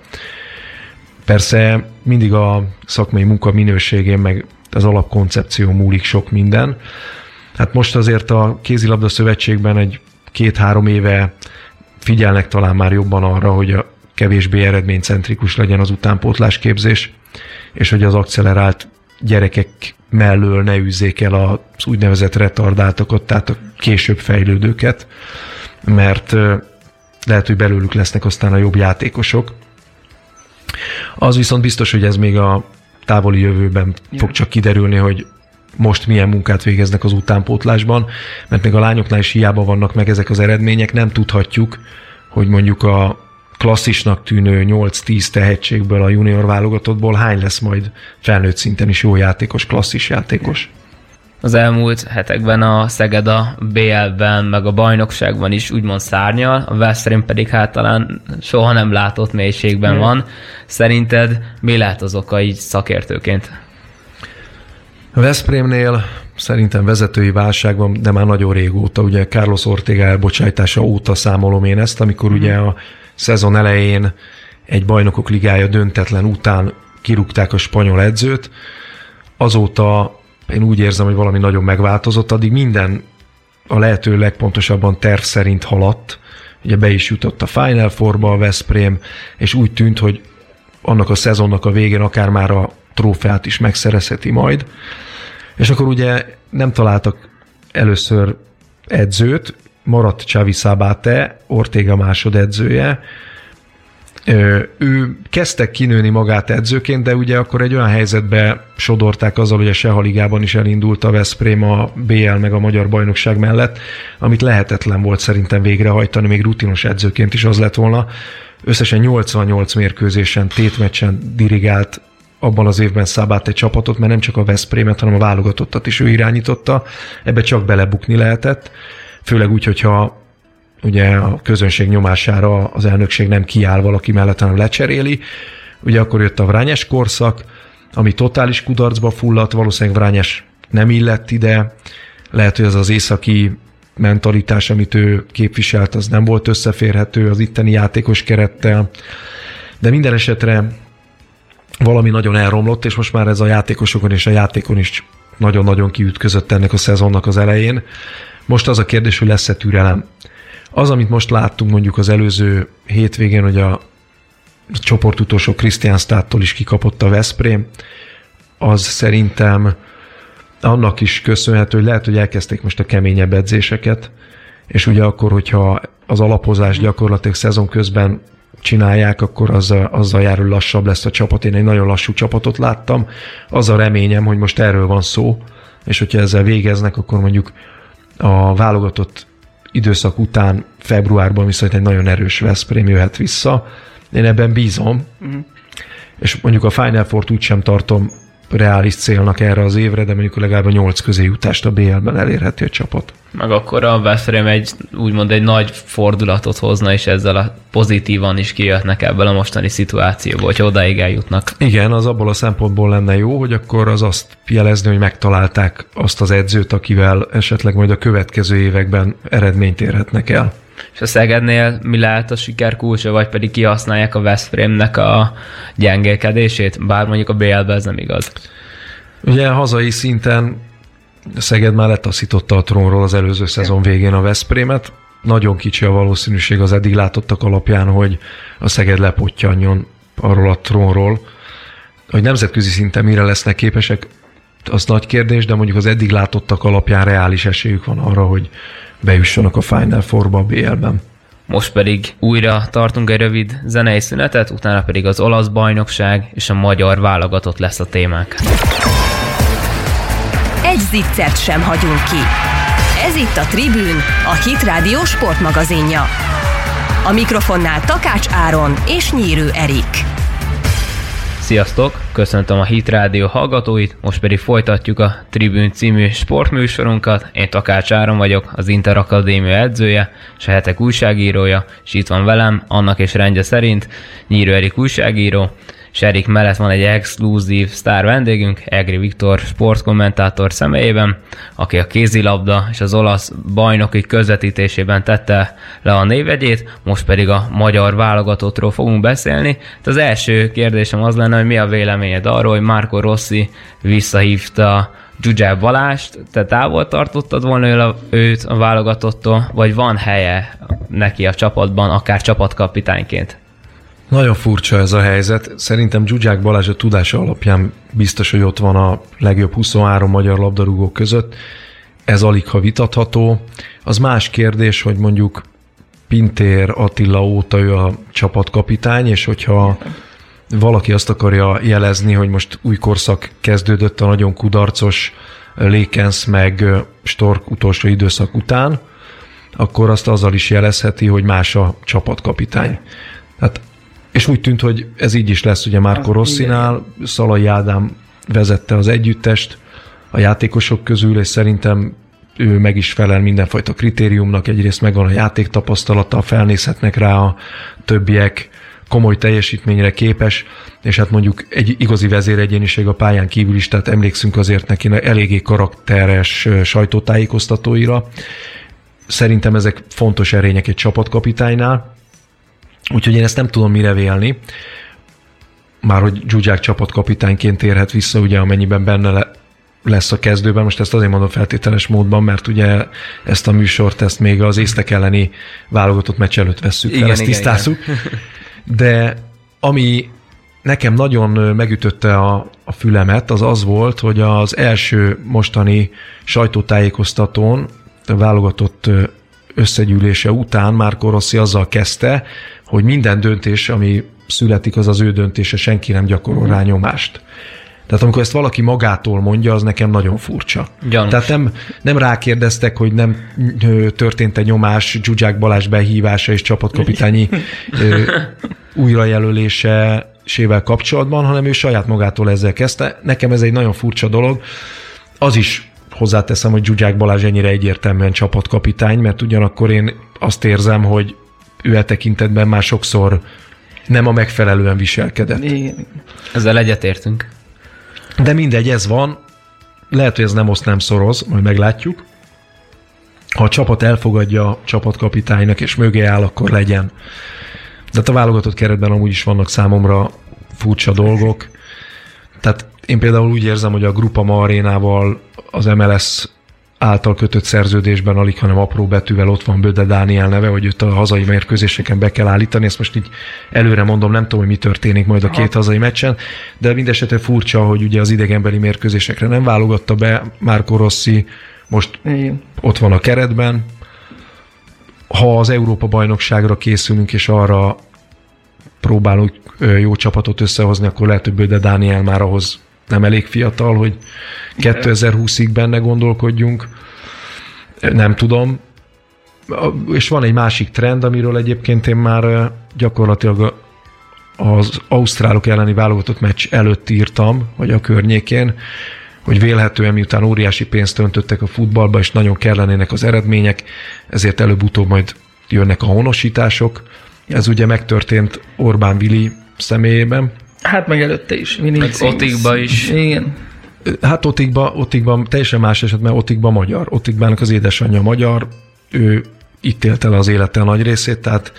C: Persze mindig a szakmai munka minőségén, meg az alapkoncepció múlik sok minden. Hát most azért a kézilabda szövetségben egy két-három éve figyelnek talán már jobban arra, hogy a kevésbé eredménycentrikus legyen az utánpótlás képzés, és hogy az accelerált gyerekek mellől ne üzzék el az úgynevezett retardáltakat, tehát a később fejlődőket, mert lehet, hogy belőlük lesznek aztán a jobb játékosok. Az viszont biztos, hogy ez még a távoli jövőben fog csak kiderülni, hogy most milyen munkát végeznek az utánpótlásban, mert még a lányoknál is hiába vannak meg ezek az eredmények, nem tudhatjuk, hogy mondjuk a klasszisnak tűnő nyolc-tíz tehetségből a junior válogatottból hány lesz majd felnőtt szinten is jó játékos, klasszis játékos.
B: Az elmúlt hetekben a Szeged a bé el-ben, meg a bajnokságban is úgymond szárnyal, a Veszprém pedig hát talán soha nem látott mélységben van. Szerinted mi lehet az oka így szakértőként?
C: A Veszprémnél szerintem vezetői válság van, de már nagyon régóta, ugye Carlos Ortega elbocsájtása óta számolom én ezt, amikor mm. ugye a szezon elején egy bajnokok ligája döntetlen után kirúgták a spanyol edzőt, azóta én úgy érzem, hogy valami nagyon megváltozott, addig minden a lehető legpontosabban terv szerint haladt. ugye be is jutott a Final Fourba a Veszprém, és úgy tűnt, hogy annak a szezonnak a végén akár már a trófeát is megszerezheti majd. És akkor ugye nem találtak először edzőt, maradt Xavi Szabate, Ortega másodedzője. Ő kezdtek kinőni magát edzőként, de ugye akkor egy olyan helyzetbe sodorták azzal, hogy a Seha Ligában is elindult a Veszprém a bé el meg a Magyar Bajnokság mellett, amit lehetetlen volt szerintem végrehajtani, még rutinos edzőként is az lett volna. Összesen nyolcvannyolc mérkőzésen, tétmeccsen dirigált abban az évben Szabate csapatot, mert nem csak a Veszprémet, hanem a válogatottat is ő irányította. Ebbe csak belebukni lehetett, főleg úgy, hogyha ugye a közönség nyomására az elnökség nem kiáll valaki mellett, hanem lecseréli. Ugye akkor jött a Vrányes korszak, ami totális kudarcba fulladt, valószínűleg Vrányes nem illett ide, lehet, hogy az az északi mentalitás, amit ő képviselt, az nem volt összeférhető az itteni játékos kerettel, de minden esetre valami nagyon elromlott, és most már ez a játékosokon és a játékon is nagyon-nagyon kiütközött ennek a szezonnak az elején. Most az a kérdés, hogy lesz-e türelem. Az, amit most láttunk mondjuk az előző hétvégén, hogy a csoportutolsó Kristianstadtól is kikapott a Veszprém, az szerintem annak is köszönhető, hogy lehet, hogy elkezdték most a keményebb edzéseket, és ugye akkor, hogyha az alapozás gyakorlatilag szezon közben csinálják, akkor azzal, azzal jár, hogy lassabb lesz a csapat. Én egy nagyon lassú csapatot láttam. Az a reményem, hogy most erről van szó, és hogyha ezzel végeznek, akkor mondjuk a válogatott időszak után februárban viszont egy nagyon erős Veszprém jöhet vissza. Én ebben bízom, uh-huh. és mondjuk a Final Fourt úgy sem tartom reális célnak erre az évre, de mondjuk legalább a nyolc közé jutást a bé el-ben elérheti a csapat.
B: Meg akkor a Veszprém egy, úgymond egy nagy fordulatot hozna, és ezzel a pozitívan is kijöhetnek ebből a mostani szituációból, hogyha odáig eljutnak.
C: Igen, az abból a szempontból lenne jó, hogy akkor az azt jelezni, hogy megtalálták azt az edzőt, akivel esetleg majd a következő években eredményt érhetnek el.
B: És a Szegednél mi lehet a siker kulcsa, vagy pedig kihasználják a Veszprémnek a gyengélkedését, bár mondjuk a bé el-ben ez nem igaz?
C: Ugye hazai szinten Szeged már letaszította a trónról az előző szezon végén a Veszprémet. Nagyon kicsi a valószínűség az eddig látottak alapján, hogy a Szeged lepottyanjon arról a trónról. Hogy nemzetközi szinten mire lesznek képesek, az nagy kérdés, de mondjuk az eddig látottak alapján reális esélyük van arra, hogy bejussanak a Final Fourba a bé el-ben.
B: Most pedig újra tartunk egy rövid zenei szünetet, utána pedig az olasz bajnokság és a magyar válogatott lesz a témák.
A: Egy ziccert sem hagyunk ki. Ez itt a Tribün, a Hit Rádió sportmagazinja. A mikrofonnál Takács Áron és Nyírő Erik.
B: Sziasztok! Köszöntöm a Hit Rádió hallgatóit, most pedig folytatjuk a Tribün című sportműsorunkat. Én Takács Áron vagyok, az Inter Akadémia edzője, és a hetek újságírója, és itt van velem, annak és rendje szerint Nyírő Erik újságíró, és Erik mellett van egy exkluzív sztár vendégünk, Egri Viktor sportkommentátor személyében, aki a kézilabda és az olasz bajnoki közvetítésében tette le a névjegyét, most pedig a magyar válogatottról fogunk beszélni. Az első kérdésem az lenne, hogy mi a véleményed arról, hogy Marco Rossi visszahívta Zsuzsák Balást, te távol tartottad volna őt a válogatottól, vagy van helye neki a csapatban, akár csapatkapitányként?
C: Nagyon furcsa ez a helyzet. Szerintem Zsuzsák Balázs a tudása alapján biztos, hogy ott van a legjobb huszonhárom magyar labdarúgó között. Ez aligha vitatható. Az más kérdés, hogy mondjuk Pintér Attila óta ő a csapatkapitány, és hogyha valaki azt akarja jelezni, hogy most új korszak kezdődött a nagyon kudarcos Lékensz meg Stork utolsó időszak után, akkor azt azzal is jelezheti, hogy más a csapatkapitány. Tehát és úgy tűnt, hogy ez így is lesz, ugye Marco Rossinál, Szalai Ádám vezette az együttest a játékosok közül, és szerintem ő meg is felel mindenfajta kritériumnak, egyrészt megvan a játéktapasztalata, felnézhetnek rá a többiek, komoly teljesítményre képes, és hát mondjuk egy igazi vezéregyéniség a pályán kívül is, tehát emlékszünk azért neki eléggé karakteres sajtótájékoztatóira. Szerintem ezek fontos erények egy csapatkapitánynál, úgyhogy én ezt nem tudom mire vélni, már hogy Zsuzsák csapatkapitányként érhet vissza, ugye amennyiben benne le, lesz a kezdőben, most ezt azért mondom feltételes módban, mert ugye ezt a műsort, ezt még az észtek elleni válogatott meccs előtt vesszük fel, igen, ezt igen, tisztázzuk. Igen. De ami nekem nagyon megütötte a, a fülemet, az az volt, hogy az első mostani sajtótájékoztatón a válogatott összegyűlése után Marco Rossi azzal kezdte, hogy minden döntés, ami születik, az az ő döntése, senki nem gyakorol rá nyomást. Tehát amikor ezt valaki magától mondja, az nekem nagyon furcsa. Gyanús. Tehát nem, nem rákérdeztek, hogy nem történt-e nyomás, Zsuzsák Balázs behívása és csapatkapitányi újrajelölésével kapcsolatban, hanem ő saját magától ezzel kezdte. Nekem ez egy nagyon furcsa dolog. Az is hozzáteszem, hogy Zsuzsák Balázs ennyire egyértelműen csapatkapitány, mert ugyanakkor én azt érzem, hogy ő e tekintetben már sokszor nem a megfelelően viselkedett. Igen.
B: Ezzel egyetértünk.
C: De mindegy, ez van. Lehet, hogy ez nem oszt, nem szoroz, majd meglátjuk. Ha a csapat elfogadja a csapatkapitánynak és mögé áll, akkor legyen. De a válogatott keretben amúgy is vannak számomra furcsa dolgok. Tehát én például úgy érzem, hogy a Groupama Arénával az em el es által kötött szerződésben alig, hanem apró betűvel ott van Böde Dániel neve, hogy őt a hazai mérkőzéseken be kell állítani. Ezt most így előre mondom, nem tudom, hogy mi történik majd a két Aha. hazai meccsen, de mindesetre furcsa, hogy ugye az idegenbeli mérkőzésekre nem válogatta be Marco Rossi, most Igen. ott van a keretben. Ha az Európa-bajnokságra készülünk, és arra próbálunk jó csapatot összehozni, akkor lehet, hogy Böde Dániel már ahhoz nem elég fiatal, hogy kétezer-húszig benne gondolkodjunk. Nem tudom. És van egy másik trend, amiről egyébként én már gyakorlatilag az ausztrálok elleni válogatott meccs előtt írtam, vagy a környékén, hogy vélhetően miután óriási pénzt öntöttek a futballba, és nagyon kellenének az eredmények, ezért előbb-utóbb majd jönnek a honosítások. Ez ugye megtörtént Orbán Vili személyében.
D: Hát meg előtte is.
B: Meg Otikba is.
D: Igen.
C: Hát Otikba, Otikba teljesen más eset, mert Otikba magyar. Otikbának az édesanyja magyar, ő itt élt el az élete nagy részét, tehát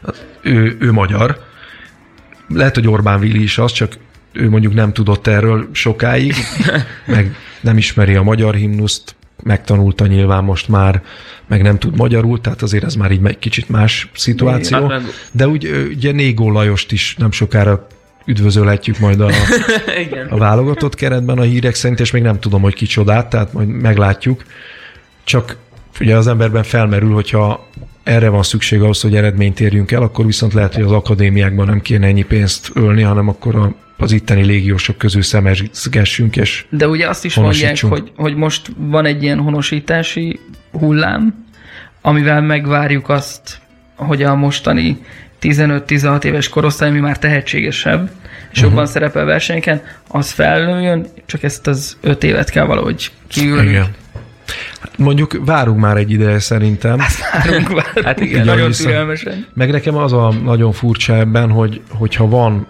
C: ő, ő magyar. Lehet, hogy Orbán Vili is az, csak ő mondjuk nem tudott erről sokáig, meg nem ismeri a magyar himnuszt, megtanulta nyilván most már, meg nem tud magyarul, tehát azért ez már így egy kicsit más szituáció. De úgy, ugye Négó Lajost is nem sokára üdvözölhetjük majd a, a válogatott keretben a hírek szerint, és még nem tudom, hogy kicsodát, tehát majd meglátjuk. Csak ugye az emberben felmerül, hogyha erre van szükség ahhoz, hogy eredményt érjünk el, akkor viszont lehet, hogy az akadémiákban nem kéne ennyi pénzt ölni, hanem akkor a, az itteni légiósok közül szemezgessünk, és
D: De ugye azt is mondják, hogy, hogy most van egy ilyen honosítási hullám, amivel megvárjuk azt, hogy a mostani tizenöt-tizenhat éves korosztály, ami már tehetségesebb, és jobban uh-huh. szerepel versenyeken, az felnőjön, csak ezt az öt évet kell valahogy kiülni. Igen.
C: Mondjuk várunk már egy ideje szerintem.
D: Hát várunk, várunk. Hát igen, nagyon türelmesen.
C: Meg nekem az a nagyon furcsa ebben, hogy, hogyha van,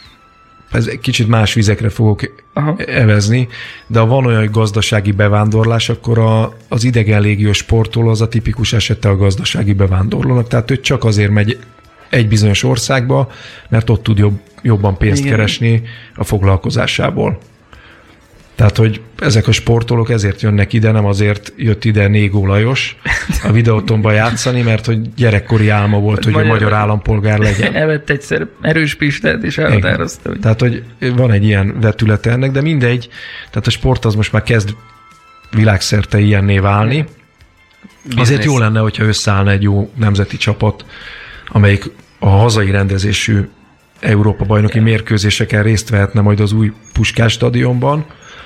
C: ez kicsit más vizekre fogok Aha. evezni, de ha van olyan gazdasági bevándorlás, akkor a, az idegen légiós sportoló az a tipikus esete a gazdasági bevándorlónak, tehát ő csak azért megy egy bizonyos országba, mert ott tud jobb, jobban pénzt Igen. keresni a foglalkozásából. Tehát, hogy ezek a sportolók ezért jönnek ide, nem azért jött ide Négó Lajos a Videótonba játszani, mert hogy gyerekkori álma volt, hogy magyar, a magyar állampolgár legyen.
D: Evett egyszer erős Pistet, és elhatározta. Hogy...
C: Tehát, hogy van egy ilyen vetülete ennek, de mindegy. Tehát a sport az most már kezd világszerte ilyenné válni. Business. Azért jó lenne, hogyha összeállna egy jó nemzeti csapat, amelyik a hazai rendezésű Európa-bajnoki mérkőzéseken részt vehetne majd az új Puskás stadionban,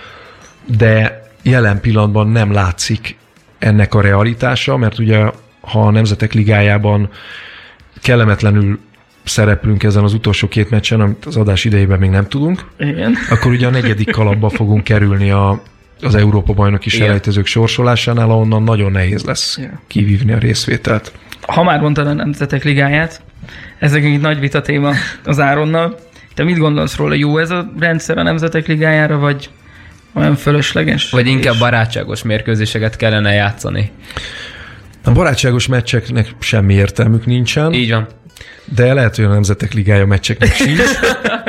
C: de jelen pillanatban nem látszik ennek a realitása, mert ugye ha a Nemzetek Ligájában kellemetlenül szereplünk ezen az utolsó két meccsen, amit az adás idejében még nem tudunk, Igen. akkor ugye a negyedik kalapba fogunk kerülni a, az Európa-bajnoki selejtezők sorsolásánál, ahonnan nagyon nehéz lesz Igen. kivívni a részvételt.
D: Ha már mondtad a Nemzetek Ligáját, ez egy nagy vita téma az Áronnal. Te mit gondolsz róla? Jó ez a rendszer a Nemzetek Ligájára, vagy olyan fölösleges?
B: Vagy inkább és... barátságos mérkőzéseket kellene játszani?
C: A barátságos meccseknek semmi értelmük nincsen.
B: Így van.
C: De lehet, hogy a Nemzetek Ligája meccseknek sincs.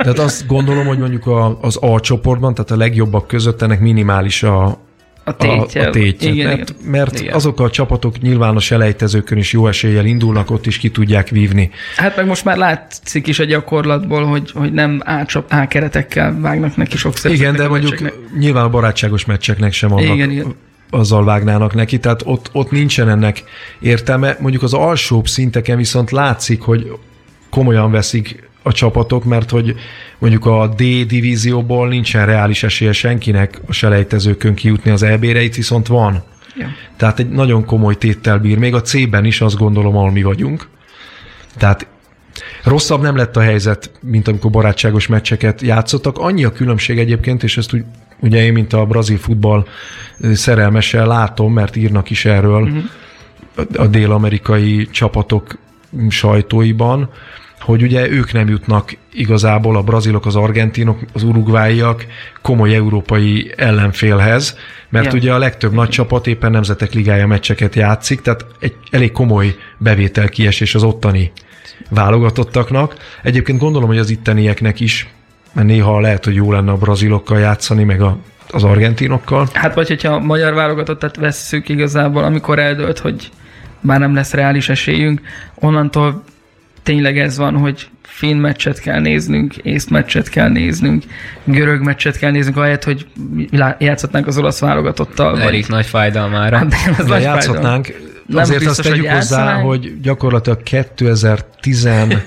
C: Tehát azt gondolom, hogy mondjuk a, az A csoportban, tehát a legjobbak között ennek minimális a,
D: a tétje.
C: A, a tétje.
D: Igen,
C: mert
D: igen.
C: mert
D: igen.
C: azok a csapatok nyilván a selejtezőkön is jó eséllyel indulnak, ott is ki tudják vívni.
D: Hát meg most már látszik is a gyakorlatból, hogy, hogy nem A-csap, A-keretekkel vágnak neki sokszor.
C: Igen, de mondjuk meccseknek. Nyilván a barátságos meccseknek sem annak.
D: Igen, igen.
C: Azzal vágnának neki, tehát ott, ott nincsen ennek értelme. Mondjuk az alsóbb szinteken viszont látszik, hogy komolyan veszik a csapatok, mert hogy mondjuk a D divízióból nincsen reális esélye senkinek a selejtezőkön kijutni az é bé-re, itt viszont van.
D: Ja.
C: Tehát egy nagyon komoly téttel bír. Még a C-ben is azt gondolom, ahol mi vagyunk. Tehát rosszabb nem lett a helyzet, mint amikor barátságos meccseket játszottak. Annyi a különbség egyébként, és ezt úgy ugye én, mint a brazil futball szerelmesen látom, mert írnak is erről uh-huh. a dél-amerikai csapatok sajtóiban, hogy ugye ők nem jutnak igazából, a brazilok, az argentinok, az urugváiak komoly európai ellenfélhez, mert yeah. ugye a legtöbb nagy csapat éppen Nemzetek Ligája meccseket játszik, tehát egy elég komoly bevételkiesés az ottani válogatottaknak. Egyébként gondolom, hogy az ittenieknek is, mert néha lehet, hogy jó lenne a brazilokkal játszani, meg a, az argentinokkal.
D: Hát vagy, hogyha a magyar válogatottat vesszük igazából, amikor eldőlt, hogy már nem lesz reális esélyünk, onnantól tényleg ez van, hogy finn meccset kell néznünk, észt meccset kell néznünk, görög meccset kell néznünk, ahelyett, hogy játszhatnánk az olasz válogatottal.
B: Elég nagy fájdalmára.
D: Hát, de
C: de játszhatnánk.
D: Fájdalom.
C: Azért azt tegyük hozzá, hogy gyakorlatilag kétezer-tíz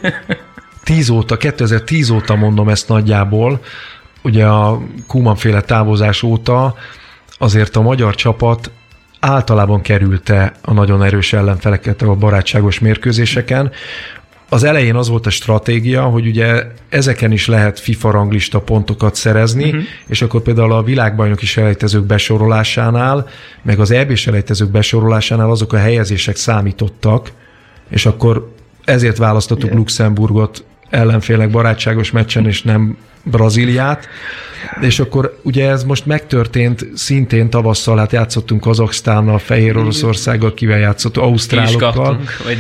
C: óta, kétezer-tíz óta mondom ezt nagyjából, ugye a Koeman-féle távozás óta azért a magyar csapat általában kerülte a nagyon erős ellenfeleket a barátságos mérkőzéseken. Az elején az volt a stratégia, hogy ugye ezeken is lehet FIFA ranglista pontokat szerezni, uh-huh. és akkor például a világbajnoki selejtezők besorolásánál, meg az é bé selejtezők besorolásánál azok a helyezések számítottak, és akkor ezért választottuk yeah. Luxemburgot ellenfélnek barátságos meccsen, és nem Brazíliát. És akkor ugye ez most megtörtént szintén tavasszal, hát játszottunk Kazaksztánnal, Fehér Oroszországgal, kivel játszottunk, Ausztrálokkal.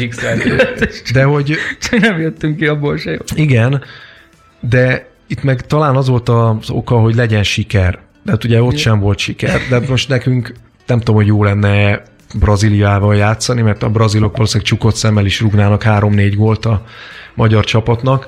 C: De hogy...
D: Csak nem jöttünk ki abból se.
C: Igen, de itt meg talán az volt az oka, hogy legyen siker. De hát ugye ott sem volt siker. De most nekünk nem tudom, hogy jó lenne Brazíliával játszani, mert a brazilok valószínűleg csukott szemmel is rúgnának három-négy gólt a magyar csapatnak.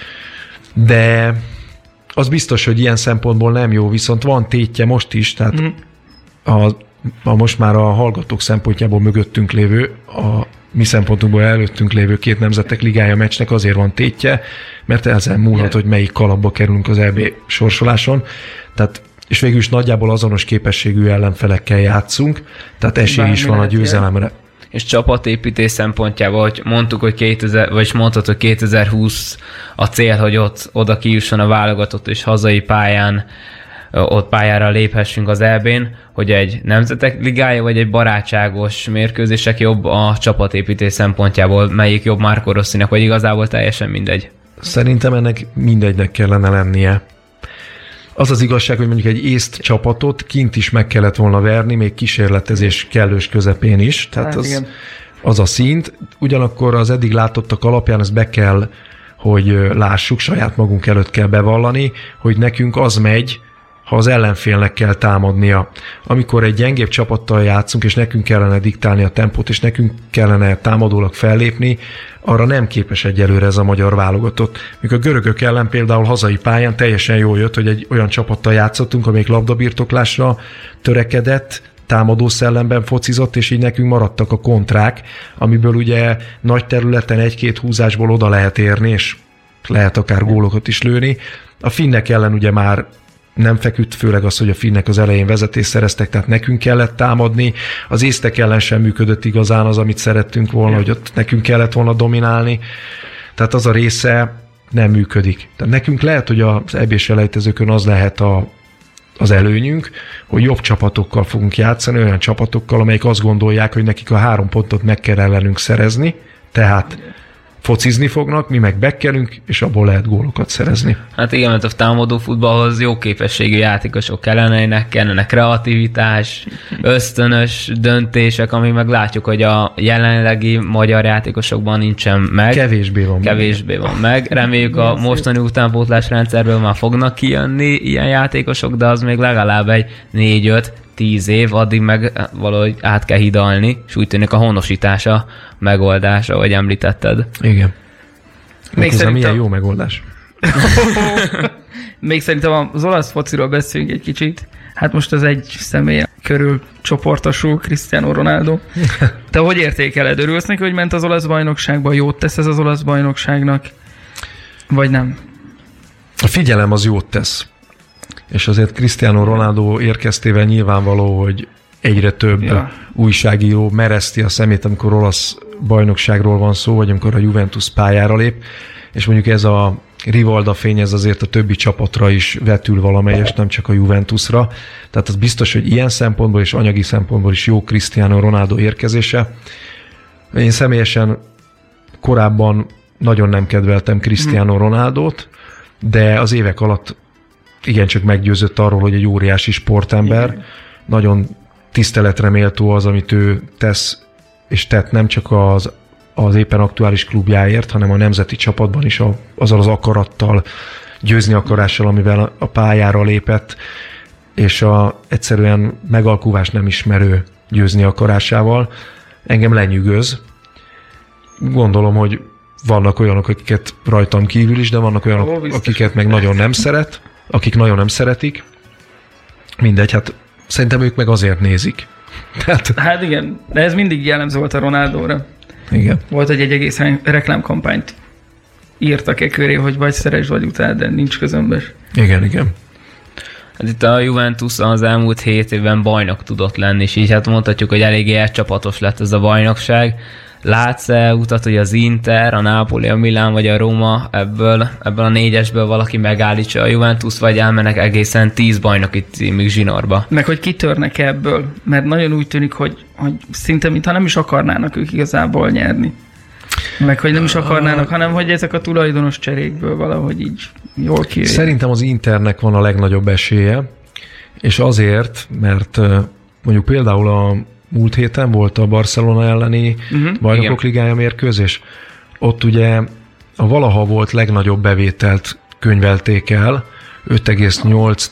C: De az biztos, hogy ilyen szempontból nem jó, viszont van tétje most is, tehát mm. a, a most már a hallgatók szempontjából mögöttünk lévő, a mi szempontunkból előttünk lévő két Nemzetek Ligája meccsnek azért van tétje, mert ezen múlhat, yeah. hogy melyik kalapba kerülünk az é bé sorsoláson. Tehát, és végül is nagyjából azonos képességű ellenfelekkel játszunk, tehát esély Bármi is van a győzelemre.
B: És csapatépítés szempontjából, hogy mondtuk, hogy kétezer, vagy mondtad, hogy kétezer-húsz a cél, hogy ott oda kijusson a válogatott, és hazai pályán ott pályára léphessünk az é bén, hogy egy Nemzetek Ligája, vagy egy barátságos mérkőzések jobb a csapatépítés szempontjából, melyik jobb Marco Rossinak, vagy igazából teljesen mindegy?
C: Szerintem ennek mindegynek kellene lennie. Az az igazság, hogy mondjuk egy észt csapatot kint is meg kellett volna verni, még kísérletezés kellős közepén is. Tehát hát, az, az a szint. Ugyanakkor az eddig látottak alapján ezt be kell, hogy lássuk, saját magunk előtt kell bevallani, hogy nekünk az megy, ha az ellenfélnek kell támadnia. Amikor egy gyengébb csapattal játszunk, és nekünk kellene diktálni a tempót, és nekünk kellene támadólag fellépni, arra nem képes egyelőre ez a magyar válogatott. Mikor a görögök ellen például hazai pályán teljesen jól jött, hogy egy olyan csapattal játszottunk, amelyik labdabirtoklásra törekedett, támadó szellemben focizott, és így nekünk maradtak a kontrák, amiből ugye nagy területen egy-két húzásból oda lehet érni, és lehet akár gólokat is lőni. A finnek ellen ugye már nem feküdt, főleg az, hogy a finnek az elején vezetést szereztek, tehát nekünk kellett támadni. Az észtek ellen sem működött igazán az, amit szerettünk volna, ja. hogy ott nekünk kellett volna dominálni. Tehát az a része nem működik. Tehát nekünk lehet, hogy az é bé-selejtezőkön az lehet a, az előnyünk, hogy jobb csapatokkal fogunk játszani, olyan csapatokkal, amelyek azt gondolják, hogy nekik a három pontot meg kell ellenünk szerezni, tehát focizni fognak, mi meg bekkelünk, és abból lehet gólokat szerezni.
B: Hát igen, mert a támadó futballhoz jó képességű játékosok kellenének, kellene kreativitás, ösztönös döntések, ami meg látjuk, hogy a jelenlegi magyar játékosokban nincsen meg.
C: Kevésbé van
B: Kevésbé
C: meg.
B: van meg. Reméljük a mostani utánpótlás rendszerből már fognak kijönni ilyen játékosok, de az még legalább egy négy-öt tíz év, addig meg valahogy át kell hidalni, és úgy tűnik a honosítása megoldása, ahogy említetted.
C: Igen. Még ez
D: szerintem...
C: milyen jó megoldás.
D: Még szerintem az olasz fociról beszélünk egy kicsit. Hát most az egy személy körül csoportosul Cristiano Ronaldo. Te hogy értékeled? Örülsz neki, hogy ment az olasz bajnokságba? Jót tesz ez az olasz bajnokságnak? Vagy nem?
C: A figyelem az jót tesz. És azért Cristiano Ronaldo érkeztével nyilvánvaló, hogy egyre több ja. újságíró mereszti a szemét, amikor olasz bajnokságról van szó, vagy amikor a Juventus pályára lép, és mondjuk ez a Rivalda fény, ez azért a többi csapatra is vetül valamelyest, nem csak a Juventusra. Tehát az biztos, hogy ilyen szempontból és anyagi szempontból is jó Cristiano Ronaldo érkezése. Én személyesen korábban nagyon nem kedveltem Cristiano Ronaldót, de az évek alatt igencsak meggyőzött arról, hogy egy óriási sportember. Igen. Nagyon tiszteletre méltó az, amit ő tesz és tett, nem csak az, az éppen aktuális klubjáért, hanem a nemzeti csapatban is a, azzal az akarattal, győzni akarással, amivel a pályára lépett, és a egyszerűen megalkuvás nem ismerő győzni akarásával. Engem lenyűgöz. Gondolom, hogy vannak olyanok, akiket rajtam kívül is, de vannak olyanok, Ó, akiket meg nagyon nem szeret, akik nagyon nem szeretik. Mindegy, hát szerintem ők meg azért nézik. Tehát... Hát
D: igen, de ez mindig jellemző volt a Ronaldóra.
C: Igen.
D: Volt, hogy egy egész reklámkampányt írtak-e köré, hogy vagy szeres, vagy utál, de nincs közömbös.
C: Igen, igen.
B: Hát itt a Juventus az elmúlt hét évben bajnok tudott lenni, és így hát mondhatjuk, hogy eléggé elcsapatos lett ez a bajnokság. Látsz-e utat, hogy az Inter, a Napoli, a Milán vagy a Roma ebből, ebből a négyesből valaki megállítsa a Juventus, vagy elmennek egészen tíz bajnoki címig zsinórba?
D: Meg hogy kitörnek ebből, mert nagyon úgy tűnik, hogy, hogy szinte mintha nem is akarnának ők igazából nyerni. Meg hogy nem is akarnának, hanem hogy ezek a tulajdonos cserékből valahogy így jól kijöjjön.
C: Szerintem az Internek van a legnagyobb esélye, és azért, mert mondjuk például a múlt héten volt a Barcelona elleni uh-huh, Bajnokok igen. Ligája mérkőzés. Ott ugye a valaha volt legnagyobb bevételt könyvelték el, öt egész nyolc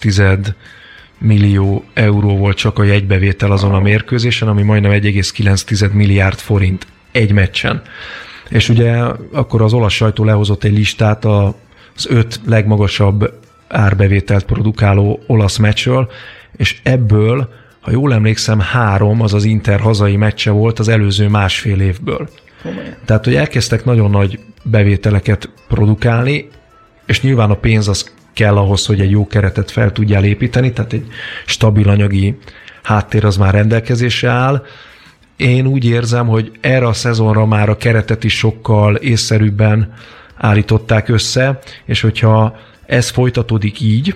C: millió euró volt csak a jegybevétel azon a mérkőzésen, ami majdnem egy egész kilenc milliárd forint egy meccsen. És ugye akkor az olasz sajtó lehozott egy listát az öt legmagasabb árbevételt produkáló olasz meccsről, és ebből, ha jól emlékszem, három az az Inter hazai meccse volt az előző másfél évből. Komolyan. Tehát, hogy elkezdtek nagyon nagy bevételeket produkálni, és nyilván a pénz az kell ahhoz, hogy egy jó keretet fel tudjál építeni, tehát egy stabil anyagi háttér az már rendelkezésre áll. Én úgy érzem, hogy erre a szezonra már a keretet is sokkal észszerűbben állították össze, és hogyha ez folytatódik így,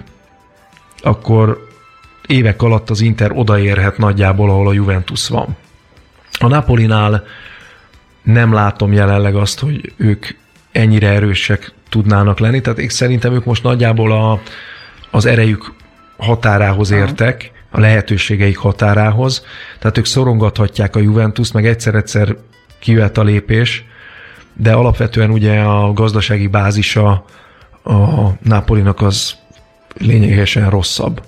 C: akkor évek alatt az Inter odaérhet nagyjából, ahol a Juventus van. A Napolinál nem látom jelenleg azt, hogy ők ennyire erősek tudnának lenni, tehát én szerintem ők most nagyjából a, az erejük határához értek, a lehetőségeik határához, tehát ők szorongathatják a Juventus, meg egyszer-egyszer kijöhet a lépés, de alapvetően ugye a gazdasági bázisa a Napolinak az lényegesen rosszabb.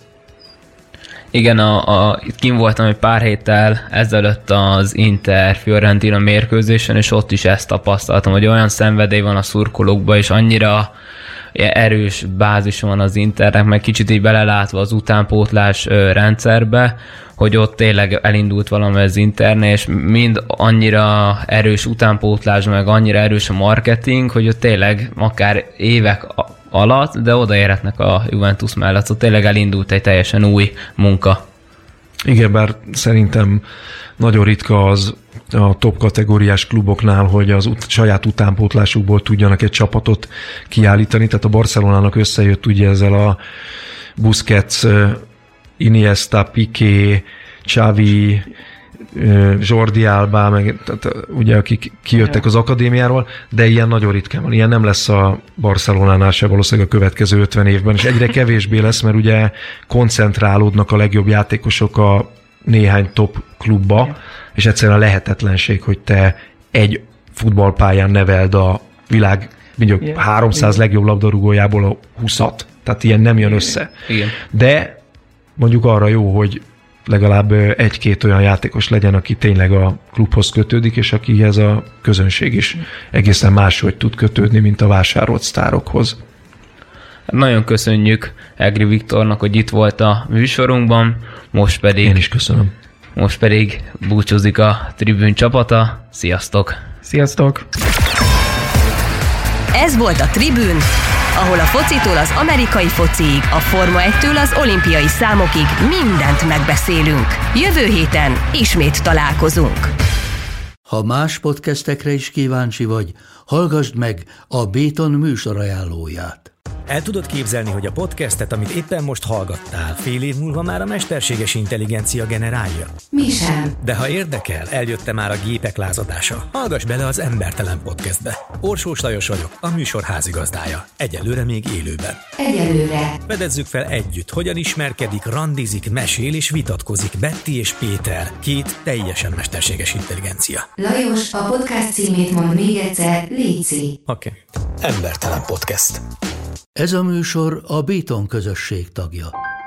B: Igen, a, a, itt kim voltam egy pár héttel ezelőtt az Inter-Fiorentina mérkőzésen, és ott is ezt tapasztaltam, hogy olyan szenvedély van a szurkolókban, és annyira erős bázis van az Internek, meg kicsit így belelátva az utánpótlás rendszerbe, hogy ott tényleg elindult valami az Internél, és mind annyira erős utánpótlás, meg annyira erős a marketing, hogy ott tényleg akár évek alatt, de odaérhetnek a Juventus mellett, ott tényleg elindult egy teljesen új munka.
C: Igen, bár szerintem nagyon ritka az a top kategóriás kluboknál, hogy az ut- saját utánpótlásukból tudjanak egy csapatot kiállítani, tehát a Barcelonának összejött ugye ezzel a Busquets, Iniesta, Piqué, Xavi, Jordi Alba, meg tehát, ugye, akik kijöttek az akadémiáról, de ilyen nagyon ritkán van. Ilyen nem lesz a Barcelonánál se valószínűleg a következő ötven évben, és egyre kevésbé lesz, mert ugye koncentrálódnak a legjobb játékosok a néhány top klubba, és egyszerűen a lehetetlenség, hogy te egy futballpályán neveld a világ mondjuk yeah. háromszáz yeah. legjobb labdarúgójából a húszat. Tehát ilyen nem jön össze.
B: Igen.
C: De mondjuk arra jó, hogy legalább egy-két olyan játékos legyen, aki tényleg a klubhoz kötődik, és akihez a közönség is egészen máshogy tud kötődni, mint a vásárolt sztárokhoz.
B: Nagyon köszönjük Egri Viktornak, hogy itt volt a műsorunkban, most pedig...
C: Én is köszönöm.
B: Most pedig búcsúzik a Tribün csapata. Sziasztok!
D: Sziasztok!
A: Ez volt a Tribün, ahol a focitól az amerikai fociig, a Forma egytől az olimpiai számokig mindent megbeszélünk. Jövő héten ismét találkozunk.
E: Ha más podcastekre is kíváncsi vagy, hallgassd meg a Béton műsor ajánlóját.
F: El tudod képzelni, hogy a podcastet, amit éppen most hallgattál, fél év múlva már a mesterséges intelligencia generálja?
G: Mi sem.
F: De ha érdekel, eljött már a gépek lázadása. Hallgass bele az Embertelen Podcastbe. Orsós Lajos vagyok, a műsor házigazdája. Egyelőre még élőben.
G: Egyelőre.
F: Fedezzük fel együtt, hogyan ismerkedik, randizik, mesél és vitatkozik Betty és Péter, két teljesen mesterséges intelligencia.
G: Lajos, a podcast címét mond még egyszer, léci.
F: Oké. Okay. Embertelen Podcast.
E: Ez a műsor a Béton közösség tagja.